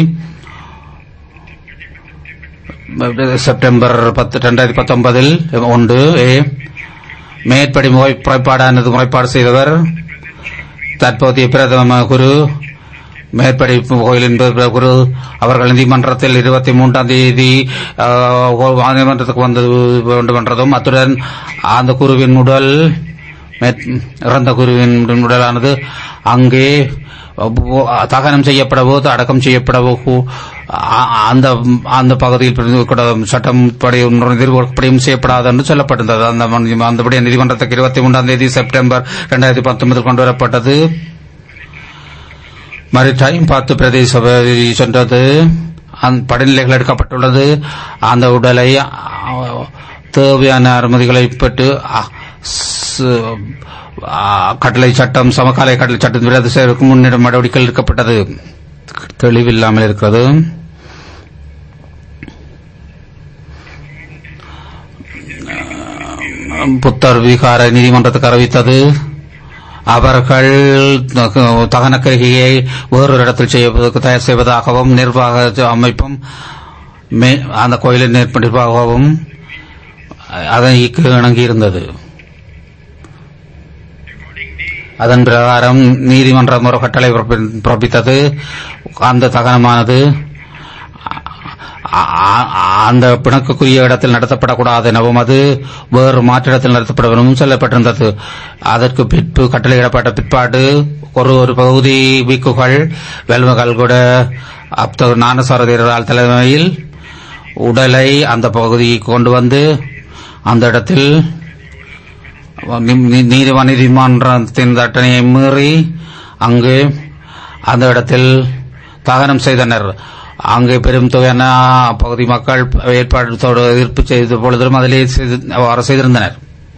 செப்டம்பர் பத்து இரண்டாயிரத்தி பத்தொன்பதில் ஒன்று ஏ மேற்படி முறைப்பாடானது முறைப்பாடு செய்தவர் தற்போதைய பிரதம குரு மேற்படி கோயிலின் குரு அவர்கள் நீதிமன்றத்தில் இருபத்தி மூன்றாம் தேதி நீதிமன்றத்துக்கு வந்து வேண்டும் என்றதும் அத்துடன் அந்த குருவின் உடல் இறந்த குருவின் உடலானது அங்கே தகனம் செய்யப்படவோ அடக்கம் செய்யப்படவோ அந்த அந்த பகுதியில் சட்டம் படியும் செய்யப்படாது என்று சொல்லப்பட்டிருந்தது. அந்த அந்தபடி நீதிமன்றத்துக்கு இருபத்தி மூன்றாம் தேதி செப்டம்பர் இரண்டாயிரத்தி பத்தொன்பதில் கொண்டு வரப்பட்டது. மறுடைம் பத்து பிரதேச சென்றது. படிநிலைகள் எடுக்கப்பட்டுள்ளது. அந்த உடலை தேவையான அனுமதிகளை பெற்று கட்டளை சட்டம் சமகால கட்டளை சட்டத்தின் விரோத செயலுக்கு முன்னிடம் நடவடிக்கைகள் எடுக்கப்பட்டது. தெளிவில்லாமல் இருக்கிறது. புத்தர் விகார நீதிமன்றத்துக்கு அறிவித்தது அவர்கள் தகனக்கருகியை வேறொரு இடத்தில் செய்வதற்கு தயார் செய்வதாகவும் நிர்வாக அமைப்பும் அந்த கோயிலின் நிர்வாகமும் அதற்கு இணங்கியிருந்தது. அதன் பிரகாரம் நீதிமன்றம் ஒரு கட்டளை பிறப்பித்தது. அந்த தகனமானது அந்த பிணக்குரிய இடத்தில் நடத்தப்படக்கூடாது எனவும் அது வேறு மாற்று இடத்தில் நடத்தப்படவும் சொல்லப்பட்டிருந்தது. அதற்கு பிற்பு கட்டளையிடப்பட்ட பிற்பாடு ஒரு ஒரு பகுதி வீக்குகள் வெல்மகள் கூட அப்த ஞானசாரதியரால் தலைமையில் உடலை அந்த பகுதிக்கு கொண்டு வந்து அந்த இடத்தில் நீதிமன்றத்தின் தண்டனையை மீறி அங்கு அந்த இடத்தில் தகனம் செய்தனர். அங்கு பெரும் தொகையான பகுதி மக்கள் ஏற்பாட்டோடு எதிர்ப்பு செய்த பொழுதும் அதிலே அவ்வாறு செய்திருந்தனர்.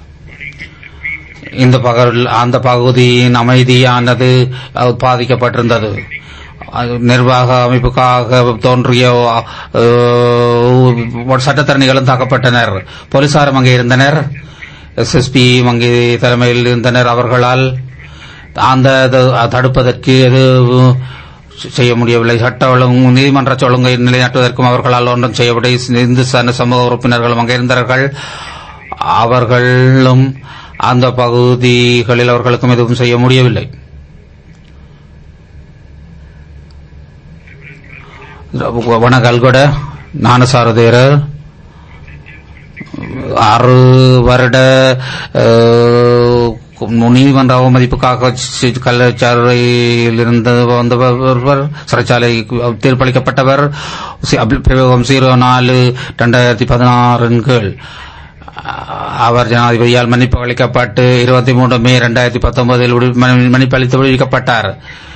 இந்த பகுதியில் அந்த பகுதியின் அமைதியானது பாதிக்கப்பட்டிருந்தது. நிர்வாக அமைப்புக்காக தோன்றிய சட்டத்தரணிகளும் தாக்கப்பட்டனர். போலீசாரும் அங்கே இருந்தனர். எஸ்எஸ்பி அங்கே தலைமையில் இருந்தனர். அவர்களால் அந்த தடுப்பதற்கு எது செய்ய முடியவில்லை. சட்ட ஒழுங்கு நீதிமன்ற ஒழுங்கை நிலைநாட்டுவதற்கும் அவர்களால் ஒன்றும் செய்யவில்லை. இந்து சமூக உறுப்பினர்களும் அங்கே இருந்தார்கள். அவர்களும் அந்த பகுதிகளில் அவர்களுக்கும் எதுவும் செய்ய முடியவில்லை. வனகல்கொட ஞானசாரதேரர் ஆறு வருட நீதிமன்ற அவமதிப்புக்காக கள்ளச்சாலையில் இருந்து வந்தவர் சிறைச்சாலை தீர்ப்பளிக்கப்பட்டவர். ஜீரோ நாலு இரண்டாயிரத்தி பதினாறின் கீழ் அவர் ஜனாதிபதியால் மன்னிப்பு அளிக்கப்பட்டு இருபத்தி மூன்று மே இரண்டாயிரத்தி பத்தொன்பதில் மன்னிப்பு அளித்து விடுவிக்கப்பட்டார்.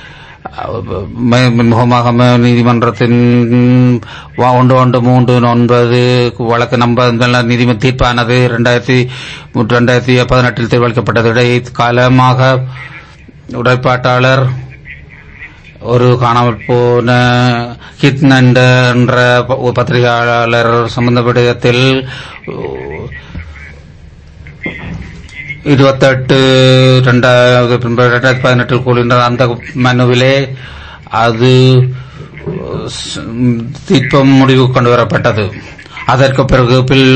முகமாக நீதிமன்றத்தின் ஒன்று ஒன்று மூன்று ஒன்பது வழக்கு நம்ப நீதிமன்ற தீர்ப்பானது இரண்டாயிரத்தி இரண்டாயிரத்தி பதினெட்டில் தீர்ப்பளிக்கப்பட்டது. இடைக்காலமாக உடைப்பாட்டாளர் ஒரு காணாமல் போன ஹிட்னண்ட என்ற பத்திரிகையாளர் சம்பந்த விடயத்தில் இருபத்தெட்டு இரண்டாயிரத்தி பதினெட்டில் கூறுகின்ற அந்த மனுவிலே அது தீர்ப்பம் முடிவு கொண்டு வரப்பட்டது. அதற்கு பிறகு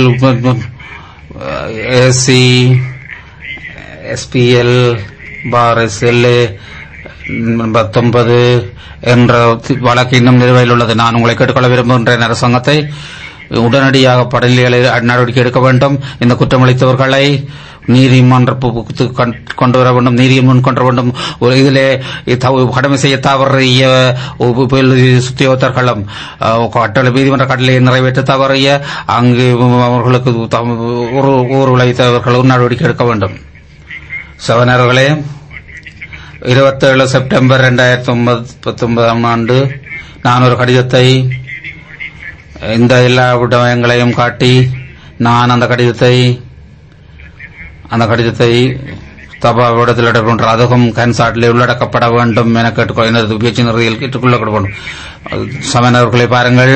ஏசி எஸ்பிஎல் பார் எஸ்எல்ஏ பத்தொன்பது என்ற வழக்கு இன்னும் நிலுவையில் உள்ளது. நான் உங்களை கேட்டுக்கொள்ள விரும்புகின்றேன். அரசாங்கத்தை உடனடியாக படலிகளை நடவடிக்கை எடுக்க வேண்டும். இந்த குற்றமளித்தவர்களை நீதிமன்றத்துக்கு கொண்டு வர வேண்டும், நீதியின் முன் கொண்டு வேண்டும். இதிலே கடமை செய்ய தவறிய சுத்தியோகத்தர்களும் கட்டளை நீதிமன்ற கட்டளையை நிறைவேற்ற தவறிய அங்கு அவர்களுக்கு ஊர் விளைவித்தவர்களும் நடவடிக்கை எடுக்க வேண்டும். சவனர்களே, இருபத்தேழு செப்டம்பர் இரண்டாயிரத்தி பத்தொன்பதாம் ஆண்டு நான் ஒரு கடிதத்தை இந்த எல்லா விடயங்களையும் காட்டி நான் அந்த கடிதத்தை அந்த கடிதத்தை தபாவிடத்தில் எடுக்கின்ற அதுவும் கன்சாட்டிலே உள்ளடக்கப்பட வேண்டும் என கேட்டுக்கொள்ள எனது பேச்சு நிறுதியில் கேட்டுக்கொள்ளப்பட வேண்டும். சமணர்களை பாருங்கள்.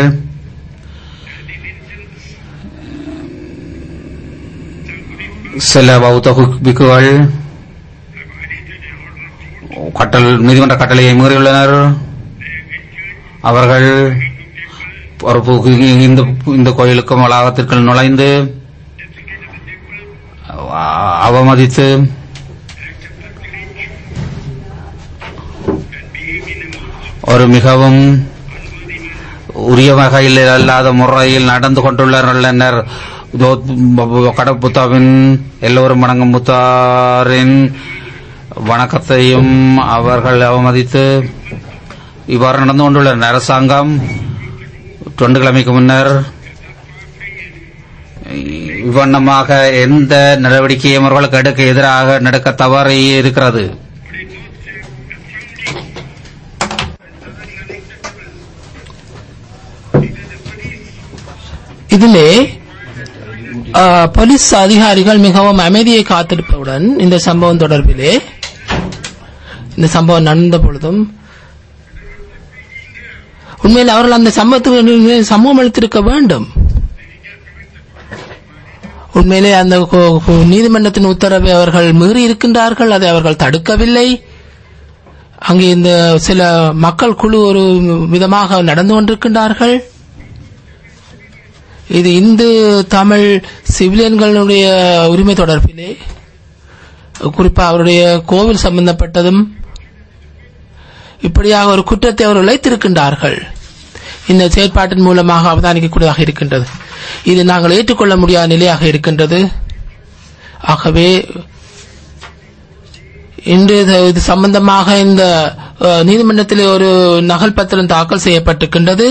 சில பௌத்த பிக்குகள் கட்டல் நீதிமன்ற கட்டளையை மீறியுள்ளனர். அவர்கள் ஒரு இந்த கோயிலுக்கும் வளாகத்திற்குள் நுழைந்து அவமதித்து ஒரு மிகவும் உரிய வகையில் அல்லாத முறையில் நடந்து கொண்டுள்ளனர். கடப்புத்தாவின் எல்லோரும் வணங்கும் புத்தாரின் வணக்கத்தையும் அவர்கள் அவமதித்து இவ்வாறு நடந்து கொண்டுள்ளனர். அரசாங்கம் இரண்டு கிழமைக்கு முன்னர் இவ்வண்ணமாக எந்த நடவடிக்கையும் அவர்களுக்கு எடுக்க எதிராக நடக்க தவறி இருக்கிறது. இதிலே போலீஸ் அதிகாரிகள் மிகவும் அமைதியை காத்திருப்பவுடன் இந்த சம்பவம் தொடர்பிலே இந்த சம்பவம் நடந்த பொழுதும் உண்மையில் அவர்கள் அந்த சம்பவத்துக்கு சமூகம் அளித்திருக்க வேண்டும். உண்மையிலே அந்த நீதிமன்றத்தின் உத்தரவை அவர்கள் மீறி இருக்கின்றார்கள், அதை அவர்கள் தடுக்கவில்லை. அங்கே இந்த சில மக்கள் குழு ஒரு விதமாக நடந்து கொண்டிருக்கின்றார்கள். இது இந்து தமிழ் சிவிலியன்களுடைய உரிமை தொடர்பிலே குறிப்பாக அவருடைய கோவில் சம்பந்தப்பட்டதும் இப்படியாக ஒரு குற்றத்தை அவர்கள் இழைத்திருக்கின்றார்கள். இந்த செயற்பாட்டின் மூலமாக அவதானிக்கக்கூடியதாக இருக்கின்றது. இது நாங்கள் ஏற்றுக்கொள்ள முடியாத நிலையாக இருக்கின்றது. ஆகவே இன்று இது சம்பந்தமாக இந்த நீதிமன்றத்தில் ஒரு நகல் பத்திரம் தாக்கல் செய்யப்பட்டிருக்கின்றது.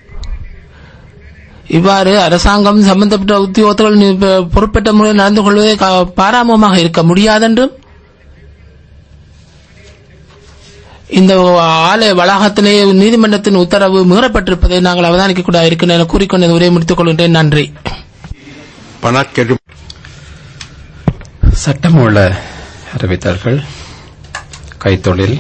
இவ்வாறு அரசாங்கம் சம்பந்தப்பட்ட உத்தியோகத்தர்கள் பொறுப்பேற்ற முறையில் நடந்து கொள்வதை பாராமுகமாக இருக்க முடியாதென்றும் இந்த ஆலய வளாகத்திலே நீதிமன்றத்தின் உத்தரவு மீறப்பட்டிருப்பதை நாங்கள் அவதானிக்கக்கூட இருக்கின்றன என கூறிக்கொண்டு உரையை முடித்துக் கொள்கின்றேன். நன்றி. சட்டமூல அறிவித்தல்கள் கைத்தொழில்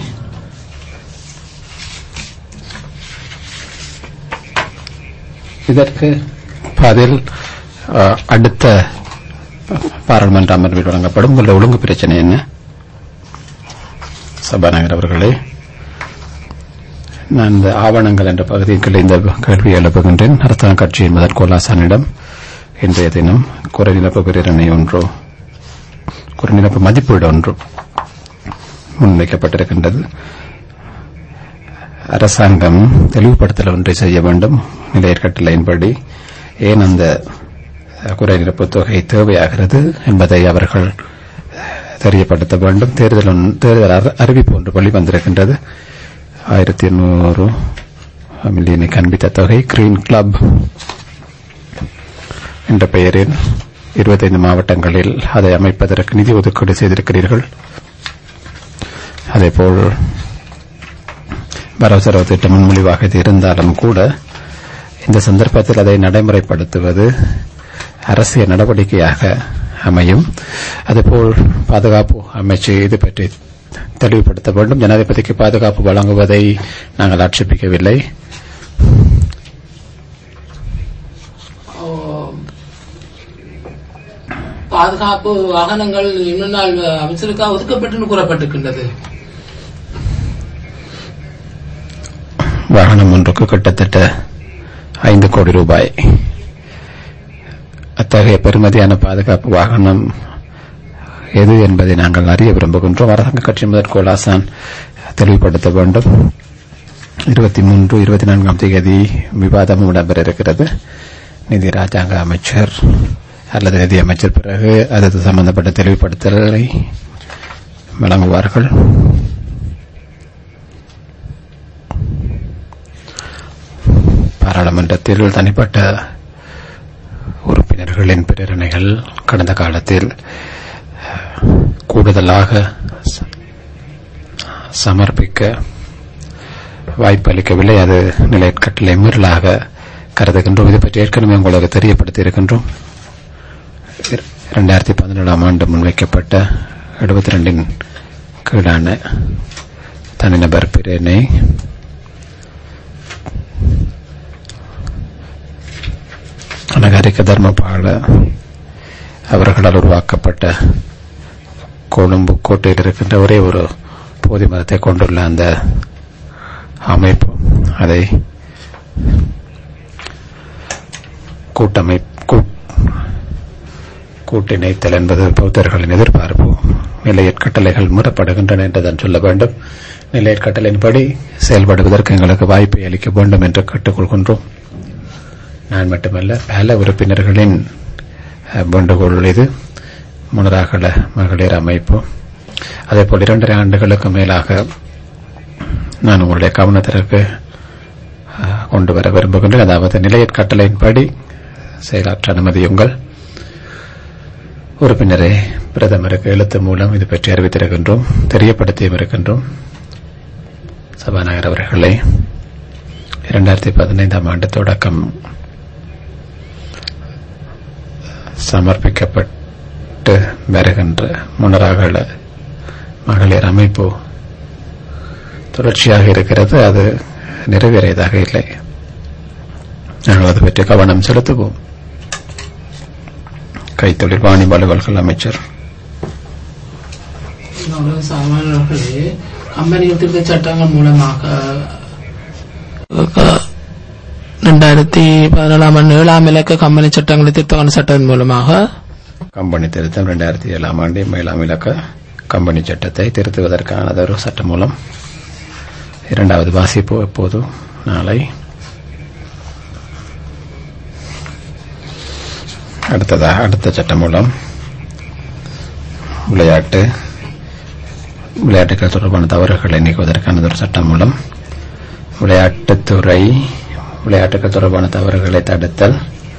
இதற்கு பதில் அடுத்த பாராளுமன்ற அமர்வில் வழங்கப்படும். உங்களுடைய ஒழுங்கு பிரச்சனை என்ன? சபாநாயகர் அவர்களே, நான் இந்த ஆவணங்கள் என்ற பகுதியில் இந்த கேள்வியை எழுப்புகின்றேன். அரசாங்க கட்சியின் முதல் கோலாசானிடம் இன்றைய தினம் குறைநிலப்பு பிரேரணை ஒன்று குறைநிலப்பு மதிப்பீடு ஒன்று முன்வைக்கப்பட்டிருக்கின்றது. அரசாங்கம் தெளிவுபடுத்தல் ஒன்றை செய்ய வேண்டும். நிலையற் கட்டளையின்படி ஏன் அந்த குறைநிரப்பு தொகை தேவையாகிறது என்பதை அவர்கள் தெரியப்படுத்த வேண்டும். தேர்தல் தேர்தல் அறிவிப்பு ஒன்று வெளிவந்திருக்கின்றது. ஆயிரத்தி எண்ணூறு மில்லியனை கண்பித்த தொகை கிரீன் கிளப் என்ற பெயரில் இருபத்தைந்து மாவட்டங்களில் அதை அமைப்பதற்கு நிதி ஒதுக்கீடு செய்திருக்கிறீர்கள். அதேபோல் வரவு செலவு திட்டம் முன்மொழிவாக இருந்தாலும் கூட இந்த சந்தர்ப்பத்தில் அதை நடைமுறைப்படுத்துவது அரசியல் நடவடிக்கையாக அமையும். அதேபோல் பாதுகாப்பு அமைச்சு இது பற்றி தெளிவுபடுத்த வேண்டும். ஜனாதிபதிக்கு பாதுகாப்பு வழங்குவதை நாங்கள் ஆட்சேபிக்கவில்லை. பாதுகாப்பு வாகனங்கள் முன்னாள் அமைச்சருக்காக ஒதுக்கப்பட்டு கூறப்பட்டிருக்கின்றது. வாகனம் ஒன்றுக்கு கிட்டத்தட்ட ஐந்து கோடி ரூபாய். அத்தகைய பெருமதியான பாதுகாப்பு வாகனம் எது என்பதை நாங்கள் அறிய விரும்புகின்றோம். அரசாங்க கட்சி முதல் கோலாசான் தெளிவுபடுத்த வேண்டும். இருபத்தி மூன்று இருபத்தி நான்காம் தேதி விவாதமும் இடம்பெற இருக்கிறது. நிதி ராஜாங்க அமைச்சர் அல்லது நிதி அமைச்சர் பிறகு அது சம்பந்தப்பட்ட தெளிவுபடுத்தலை வழங்குவார்கள். பாராளுமன்றத்தில் தனிப்பட்ட உறுப்பினர்களின் பிரேரணைகள் கடந்த காலத்தில் கூடுதலாக சமர்ப்பிக்க வாய்ப்பளிக்கவில்லை. அது நிலைக்கட்டளை மீறலாக கருதுகின்றோம். இதை பற்றி ஏற்கனவே உங்களுக்கு தெரியப்படுத்தி இருக்கின்றோம். இரண்டாயிரத்தி பதினேழாம் ஆண்டு முன்வைக்கப்பட்ட எழுபத்தி ரெண்டின் கீழான தனிநபர் பிரேரணை அனகாரிக்க தர்மபால அவர்களால் உருவாக்கப்பட்ட கொழும்பு கோட்டையில் இருக்கின்ற ஒரே ஒரு போதி மதத்தை கொண்டுள்ள அந்த அமைப்பு அதை கூட்டமைப்பு கூட்டிணைத்தல் என்பது பௌத்தர்களின் எதிர்பார்ப்பு. நிலையற்கட்டளைகள் மீறப்படுகின்றன என்றுதான் சொல்ல வேண்டும். நிலையற்கட்டளையின்படி செயல்படுவதற்கு எங்களுக்கு வாய்ப்பை அளிக்க வேண்டும் என்று கேட்டுக்கொள்கின்றோம். நான் மட்டுமல்ல, பல உறுப்பினர்களின் வேண்டுகோள் இது. முனராகல மகளிர் அமைப்பு அதேபோல் இரண்டரை ஆண்டுகளுக்கு மேலாக நான் உங்களுடைய கவனத்திற்கு கொண்டு வர விரும்புகின்றேன். அதாவது நிலையற் கட்டளையின்படி செயலாற்ற அனுமதியுங்கள். உறுப்பினரை பிரதமருக்கு எழுத்து மூலம் இது பற்றி அறிவித்திருக்கின்றோம், தெரியப்படுத்தியும் இருக்கின்றோம். சபாநாயகர் அவர்களை இரண்டாயிரத்தி பதினைந்தாம் ஆண்டு தொடக்கம் சமர்ப்பிக்கப்பட்டு வருகின்ற முன்னராக மகளிர் அமைப்பு தொடர்ச்சியாக இருக்கிறது. அது நிறைவேறியதாக இல்லை. நாங்கள் அது பற்றி கவனம் செலுத்துவோம். கைத்தொழில் வாணிப அலுவல்கள் அமைச்சர். கம்பெனிகள் திருத்த சட்டங்கள் மூலமாக இரண்டாயிரத்தி பதினேழாம் ஆண்டு ஏழாம் இலக்க கம்பெனி சட்டங்களை திருத்தமான சட்டத்தின் மூலமாக கம்பெனி திருத்தம் இரண்டாயிரத்தி ஏழாம் ஆண்டு ஏழாம் இலக்க கம்பெனி சட்டத்தை திருத்துவதற்கானதொரு சட்ட மூலம் இரண்டாவது வாசிப்பு எப்போது? நாளை. அடுத்ததாக அடுத்த சட்டம் மூலம் விளையாட்டு விளையாட்டுகள் தொடர்பான தவறுகளை நீக்குவதற்கான ஒரு சட்டம் மூலம் விளையாட்டுத்துறை விளையாட்டுகள் தொடர்பான தவறுகளை தடுத்தல்,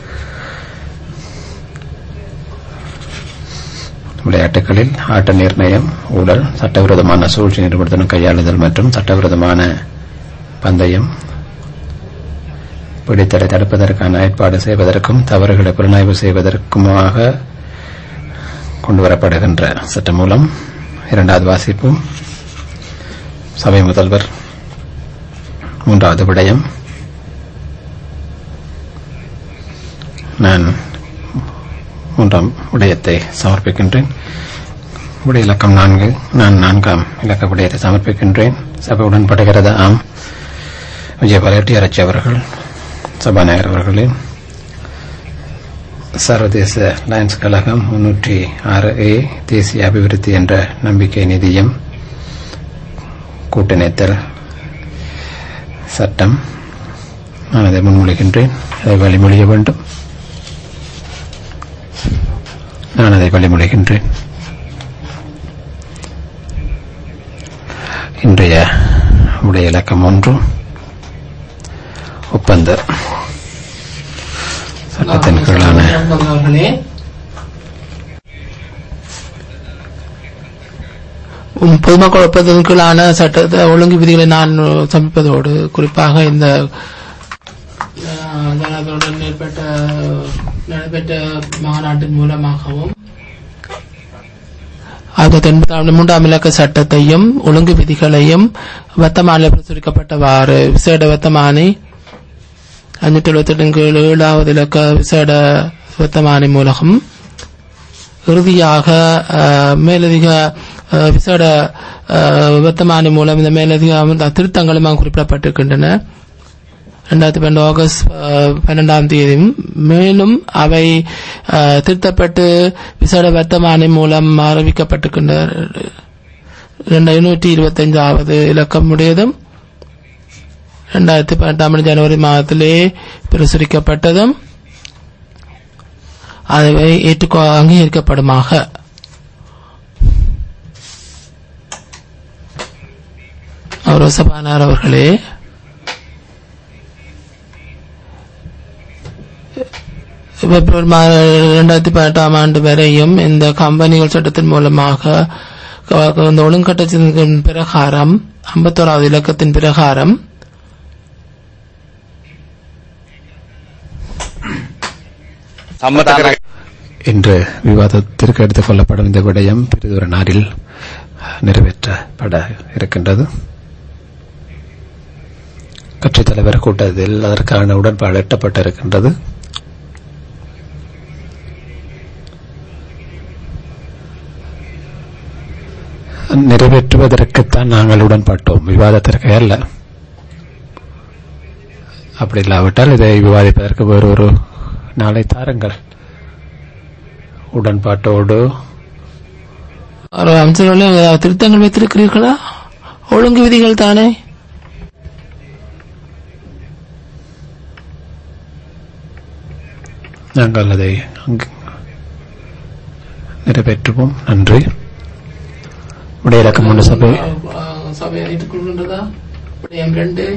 விளையாட்டுகளில் ஆட்ட நிர்ணயம், ஊழல், சட்டவிரோதமான சூழ்ச்சி நிறுவனத்துடன் கையாளுதல் மற்றும் சட்டவிரோதமான பந்தயம் பிடித்தலை தடுப்பதற்கான ஏற்பாடு செய்வதற்கும் தவறுகளை புலனாய்வு செய்வதற்குமாக கொண்டுவரப்படுகின்ற சட்டம் மூலம் இரண்டாவது வாசிப்பு. சபை முதல்வர். மூன்றாவது விடயம், நான் மூன்றாம் விடயத்தை சமர்ப்பிக்கின்றேன். விடய இலக்கம் நான்கு. நான் நான்காம் இலக்க விடயத்தை சமர்ப்பிக்கின்றேன். சபை உடன்படுகிறது. ஆம். விஜயபாலட்டி அரட்சி அவர்கள், சபாநாயகர் அவர்களே, சர்வதேச லயன்ஸ் கழகம் முன்னூற்றி ஆறு ஏ தேசிய அபிவிருத்தி என்ற நம்பிக்கை நிதியம் கூட்டிணைத்தல் சட்டம். நான் அதை முன்மொழிகின்றேன். அதை வழிமொழிய வேண்டும். நான் அதை வழிமொழிகின்றேன். இன்றைய உடைய இலக்கம் ஒன்று, ஒப்பந்த சட்டத்தின் கீழான பொதுமக்கள் ஒப்பந்தத்தின் கீழான சட்ட ஒழுங்கு விதிகளை நான் சமர்ப்பதோடு குறிப்பாக இந்த நடைபெற்ற நடைபெற்ற மாநாட்டின் மூலமாகவும் ஆயிரத்தி எண்பத்தி மூன்றாம் இலக்க சட்டத்தையும் ஒழுங்கு விதிகளையும் வர்த்தமானில் பிரசுரிக்கப்பட்டவாறு விசேட வர்த்தமானி அஞ்சூற்றி எழுபத்தி எட்டு கீழ் ஏழாவது இலக்க விசேட வர்த்தமானி மூலம் இறுதியாக மேலதிக விசேட வர்த்தமானி மூலம் இந்த மேலதிக திருத்தங்களும் குறிப்பிடப்பட்டிருக்கின்றன. இரண்டாயிரத்தி பன்னெண்டு ஆகஸ்ட் பன்னெண்டாம் தேதி மேலும் அவை திருத்தப்பட்டு விசேட வர்த்தமானி மூலம் அறிவிக்கப்பட்டிருக்கின்றன. இருநூற்றி இருபத்தி ஐந்தாவது இலக்கம் உடையதும் இரண்டாயிரத்தி பதினெட்டாம் ஜனவரி மாதத்திலே பிரசுரிக்கப்பட்டதும் அவை ஏற்றுக்கொ அங்கீகரிக்கப்படுமாக. அவர் சபாநாயகர் அவர்களே, பிப்ரவரி இரண்டாயிரத்தி பதினெட்டாம் ஆண்டு வரையும் இந்த கம்பெனிகள் சட்டத்தின் மூலமாக இந்த ஒழுங்கட்டத்தின் பிரகாரம் ஐம்பத்தோராவது இலக்கத்தின் பிரகாரம் இன்று விவாதத்திற்கு எடுத்துக் கொள்ளப்படும் இந்த விடயம் பிறிதொரு நாளில் நிறைவேற்றப்பட இருக்கின்றது. கட்சித் தலைவர் கூட்டத்தில் அதற்கான உடன்பாடு எட்டப்பட்டிருக்கின்றது. நிறைவேற்றுவதற்குத்தான் நாங்கள் உடன்பட்டோம், விவாதத்திற்கு அல்ல. அப்படி இல்லாவிட்டால் இதை விவாதிப்பதற்கு வேறொரு நாளை தாருங்கள். உடன்பாட்டோடு அமைச்சர்களே திருத்தங்கள் வைத்திருக்கிறீர்களா? ஒழுங்கு விதிகள் தானே. நாங்கள் அதை நிறைவேற்றுவோம். நன்றி. உடைய இலக்கம் ஒன்று சபை சபை ஏற்றுக்கொள்கின்றதா? ரெண்டு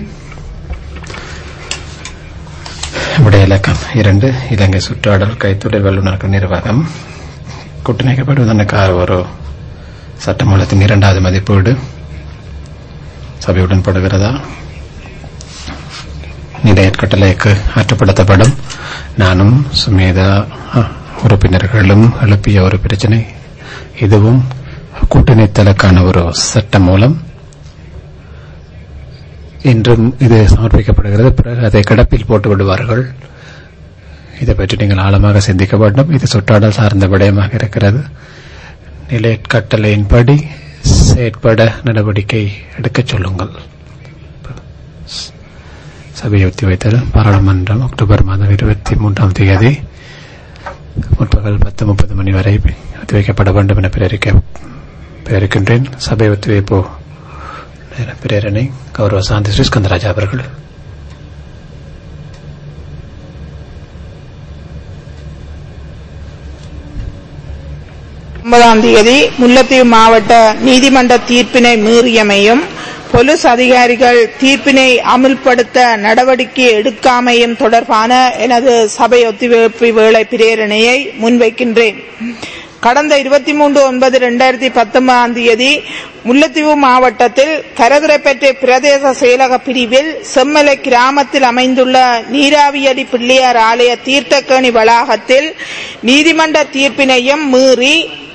உடைய இலக்கம் இரண்டு, இலங்கை சுற்றாடல் கைத்தொழில் வல்லுநர்கள் நிர்வாகம் கூட்டிணைக்கப்படுவதற்காக ஒரு சட்டமூலத்தின் இரண்டாவது மதிப்பீடு சபையுடன் படுகிறதா? நிலையற் கட்டளைக்கு ஆற்றப்படுத்தப்படும். நானும் சுமேதா உறுப்பினர்களும் எழுப்பிய ஒரு பிரச்சனை. இதுவும் கூட்டணித்தலுக்கான ஒரு சட்டம் மூலம் இன்றும் இது சமர்ப்பிக்கப்படுகிறது. பிறகு அதை கிடப்பில் போட்டு விடுவார்கள். இதை பற்றி நீங்கள் ஆழமாக சிந்திக்க வேண்டும். இது சுற்றாடல் சார்ந்த விடயமாக இருக்கிறது. நிலை கட்டளையின்படி செயற்பட நடவடிக்கை எடுக்கச் சொல்லுங்கள். சபையை ஒத்திவைத்தல். பாராளுமன்றம் அக்டோபர் மாதம் இருபத்தி மூன்றாம் தேதி முற்பகல் பத்து முப்பது மணி வரை ஒத்திவைக்கப்பட வேண்டும் என பிரேரிக்கின்றேன். சபை ஒத்திவைப்பு பிரேரணை கௌரவ சாந்தி ஸ்ரீ ஸ்கந்தராஜா அவர்கள். ஒன்பதாம் தேதி முல்லைத்தீவு மாவட்ட நீதிமன்ற தீர்ப்பினை மீறியமையும் போலீஸ் அதிகாரிகள் தீர்ப்பினை அமல்படுத்த நடவடிக்கை எடுக்காமையும் தொடர்பான எனது சபை ஒத்திவைப்பு வேளை பிரேரணையை முன்வைக்கின்றேன். கடந்த இருபத்தி மூன்று ஒன்பது இரண்டாயிரத்தி பத்தொன்பதாம் தேதி முல்லைத்தீவு மாவட்டத்தில் கரதுரைப்பேட்டை பிரதேச செயலக பிரிவில் செம்மலை கிராமத்தில் அமைந்துள்ள நீராவியடி பிள்ளையார் ஆலய தீர்த்தக்கேணி வளாகத்தில் நீதிமன்ற தீர்ப்பினையும் மீறி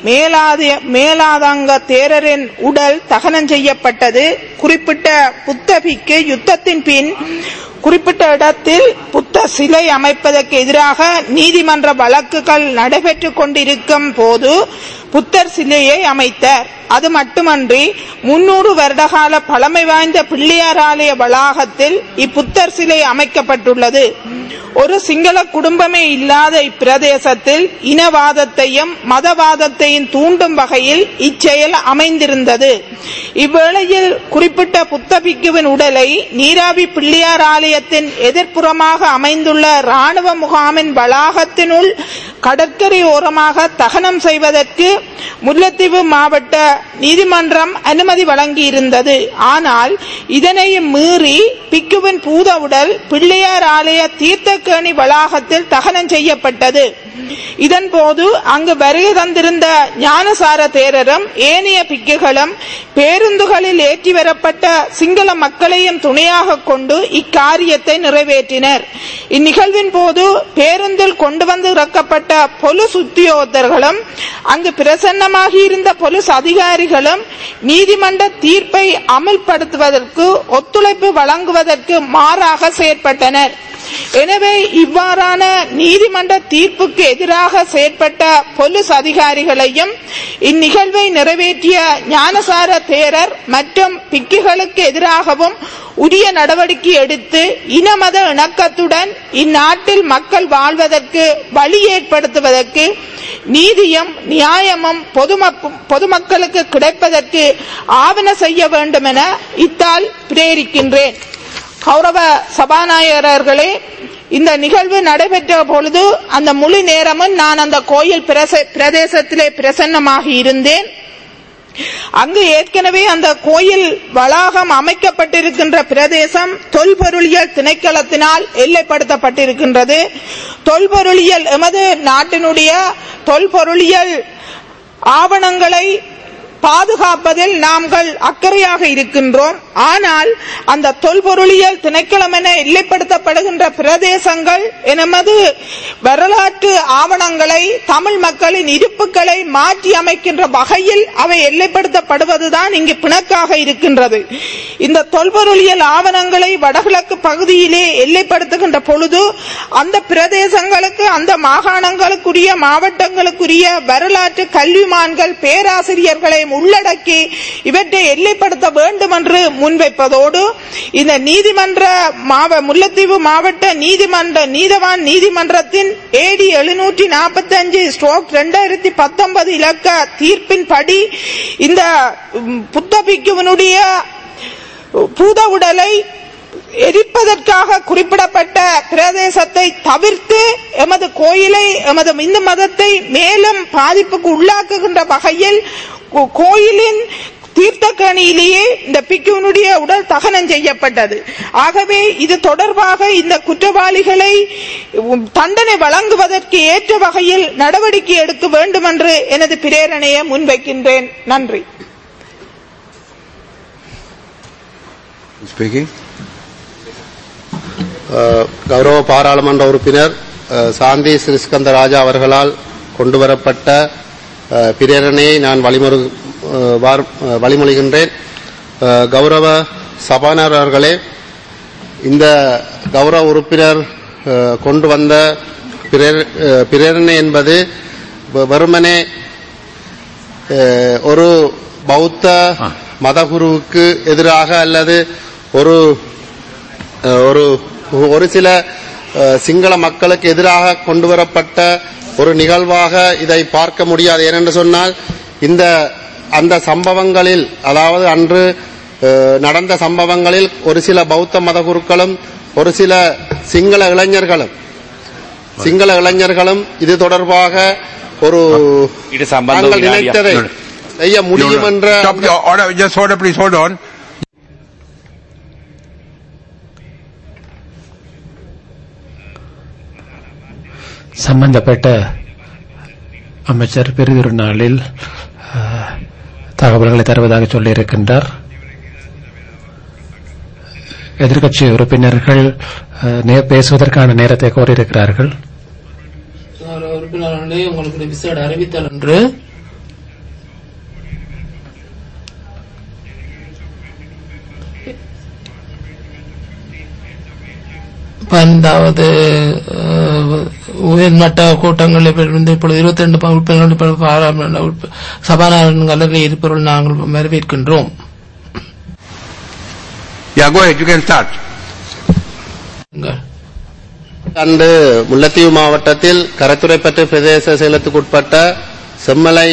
மேலாதங்க தேரரின் உடல் தகனம் செய்யப்பட்டது. குறிப்பிட்ட புத்தபிக்கு யுத்தத்தின் பின் குறிப்பிட்ட இடத்தில் புத்த சிலை அமைப்பதற்கு எதிராக நீதிமன்ற வழக்குகள் நடைபெற்றுக் கொண்டிருக்கும் போது புத்தர் சிலையை அமைத்தார். அது மட்டுமன்றி முன்னூறு வருடகால பழமை வாய்ந்த பிள்ளையார் ஆலய வளாகத்தில் இப்புத்தர் சிலை அமைக்கப்பட்டுள்ளது. ஒரு சிங்கள குடும்பமே இல்லாத இப்பிரதேசத்தில் இனவாதத்தையும் மதவாதத்தையும் தூண்டும் வகையில் இச்செயல் அமைந்திருந்தது. இவ்வேளையில் குறிப்பிட்ட புத்த பிக்குவின் உடலை நீராவி பிள்ளையார் ஆலயத்தின் எதிர்ப்புறமாக அமைந்துள்ள ராணுவ முகாமின் வளாகத்தினுள் கடற்கரை ஓரமாக தகனம் செய்வதற்கு முல்லைத்தீவு மாவட்ட நீதிமன்றம் அனுமதி வழங்கியிருந்தது. ஆனால் இதனையும் மீறி பிக்குவின் பூத உடல் பிள்ளையார் ஆலய தீர்த்தக்கேணி வளாகத்தில் தகனம் செய்யப்பட்டது. இதன்போது அங்கு வருகை தந்திருந்த ஞானசார தேரரும் ஏனைய பிக்குகளும் பேருந்துகளில் ஏற்றி வரப்பட்ட சிங்கள மக்களையும் துணையாக கொண்டு இக்காரியத்தை நிறைவேற்றினர். இந்நிகழ்வின் போது பேருந்தில் கொண்டு வந்து இறக்கப்பட்ட போலீஸ் உத்தியோகத்தர்களும் அங்கு பிரசன்னமாகி இருந்த போலீஸ் அதிகாரிகளும் நீதிமன்ற தீர்ப்பை அமல்படுத்துவதற்கு ஒத்துழைப்பு வழங்குவதற்கு மாறாக செயற்பட்டனர். எனவே இவ்வாறான நீதிமன்ற தீர்ப்புக்கு எதிராக செயற்பட்ட போலீஸ் அதிகாரிகளையும் இந்நிகழ்வை நிறைவேற்றிய ஞானசார தேரர் மற்றும் பிக்குகளுக்கு எதிராகவும் உரிய நடவடிக்கை எடுத்து இனமத இணக்கத்துடன் இந்நாட்டில் மக்கள் வாழ்வதற்கு வழி ஏற்படுத்துவதற்கு நீதியும் நியாயமும் பொதுமக்களுக்கு கிடைப்பதற்கு ஆவண செய்ய வேண்டும் என இத்தால் பிரேரிக்கின்றேன். கௌரவ சபாநாயகர்களே, இந்த நிகழ்வு நடைபெற்ற பொழுது அந்த முழு நேரமும் நான் அந்த கோயில் பிரதேசத்திலே பிரசன்னமாக இருந்தேன். அங்கு ஏற்கனவே அந்த கோயில் வளாகம் அமைக்கப்பட்டிருக்கின்ற பிரதேசம் தொல்பொருளியல் திணைக்களத்தினால் எல்லைப்படுத்தப்பட்டிருக்கின்றது. தொல்பொருளியல் எமது நாட்டினுடைய தொல்பொருளியல் ஆவணங்களை பாதுகாப்பதில் நாங்கள் அக்கறையாக இருக்கின்றோம். ஆனால் அந்த தொல்பொருளியல் திணைக்களம் என எல்லைப்படுத்தப்படுகின்ற பிரதேசங்கள் எமது வரலாற்று ஆவணங்களை தமிழ் மக்களின் இருப்புகளை மாற்றி அமைக்கின்ற வகையில் அவை எல்லைப்படுத்தப்படுவதுதான் இங்கு பிணக்காக இருக்கின்றது. இந்த தொல்பொருளியல் ஆவணங்களை வடகிழக்கு பகுதியிலே எல்லைப்படுத்துகின்ற பொழுது அந்த பிரதேசங்களுக்கு அந்த மாகாணங்களுக்குரிய மாவட்டங்களுக்குரிய வரலாற்று கல்விமான்கள் பேராசிரியர்களை உள்ளடக்கி இவற்றை எல்லைப்படுத்த வேண்டும் என்று முன்வைப்பதோடு இந்த நீதிமன்ற முல்லைத்தீவு மாவட்ட நீதிமன்ற நீதவான் நீதிமன்றத்தின் ஏடி எழுநூற்றி நாற்பத்தி அஞ்சு ஸ்ட்ரோக் இரண்டாயிரத்தி பத்தொன்பது இலக்க தீர்ப்பின்படி இந்த புத்த பிக்குவினுடைய பூத உடலை எரிப்பதற்காக குறிப்பிடப்பட்ட பிரதேசத்தை தவிர்த்து எமது கோயிலை எமது இந்து மதத்தை மேலும் பாதிப்புக்கு உள்ளாக்குகின்ற வகையில் கோயிலின் தீர்த்தக்கேணியிலேயே இந்த பிக்குவினுடைய உடல் தகனம் செய்யப்பட்டது. ஆகவே இது தொடர்பாக இந்த குற்றவாளிகளை தண்டனை வழங்குவதற்கு ஏற்ற வகையில் நடவடிக்கை எடுக்க வேண்டும் என்று எனது பிரேரணையை முன்வைக்கின்றேன். நன்றி. கௌரவ பாராளுமன்ற உறுப்பினர் சாந்தி ஸ்ரீஸ்கந்த ராஜா அவர்களால் கொண்டுவரப்பட்ட பிரேரணையை நான் வழிமொழி வழிமொழிகின்றேன். கௌரவ சபாநாயகர் அவர்களே, இந்த கௌரவ உறுப்பினர் கொண்டு வந்த பிரேரணை என்பது வெறுமனே ஒரு பௌத்த மதகுருவுக்கு எதிராக அல்லது ஒரு ஒரு ஒரு சில சிங்கள மக்களுக்கு எதிராக கொண்டுவரப்பட்ட ஒரு நிகழ்வாக இதை பார்க்க முடியாது. ஏனென்று சொன்னால் இந்த அந்த சம்பவங்களில், அதாவது அன்று நடந்த சம்பவங்களில் ஒரு சில பௌத்த மதகுருக்களும் ஒரு சில சிங்கள இளைஞர்களும் சிங்கள இளைஞர்களும் இது தொடர்பாக ஒரு தாங்கள் நினைத்ததை செய்ய முடியும் என்ற சம்பந்தப்பட்ட அமைச்சர் பெரிதொரு நாளில் தகவல்களை தருவதாக சொல்லியிருக்கின்றார். எதிர்க்கட்சி உறுப்பினர்கள் பேசுவதற்கான நேரத்தை கோரியிருக்கிறார்கள். உறுப்பினர்களே, உங்களுக்கு விசேட அறிவித்தல் என்று பந்தாவது உயர்மட்ட கூட்டங்களில் இப்பொழுது இருபத்தி ரெண்டு உறுப்பினர்கள் சபாநாயகர்கள் இருப்பவர்கள் நாங்கள் வரவேற்கின்றோம். அன்று முல்லைத்தீவு மாவட்டத்தில் கரைத்துறைப்பற்று பிரதேச செயலத்துக்குட்பட்ட செம்மலை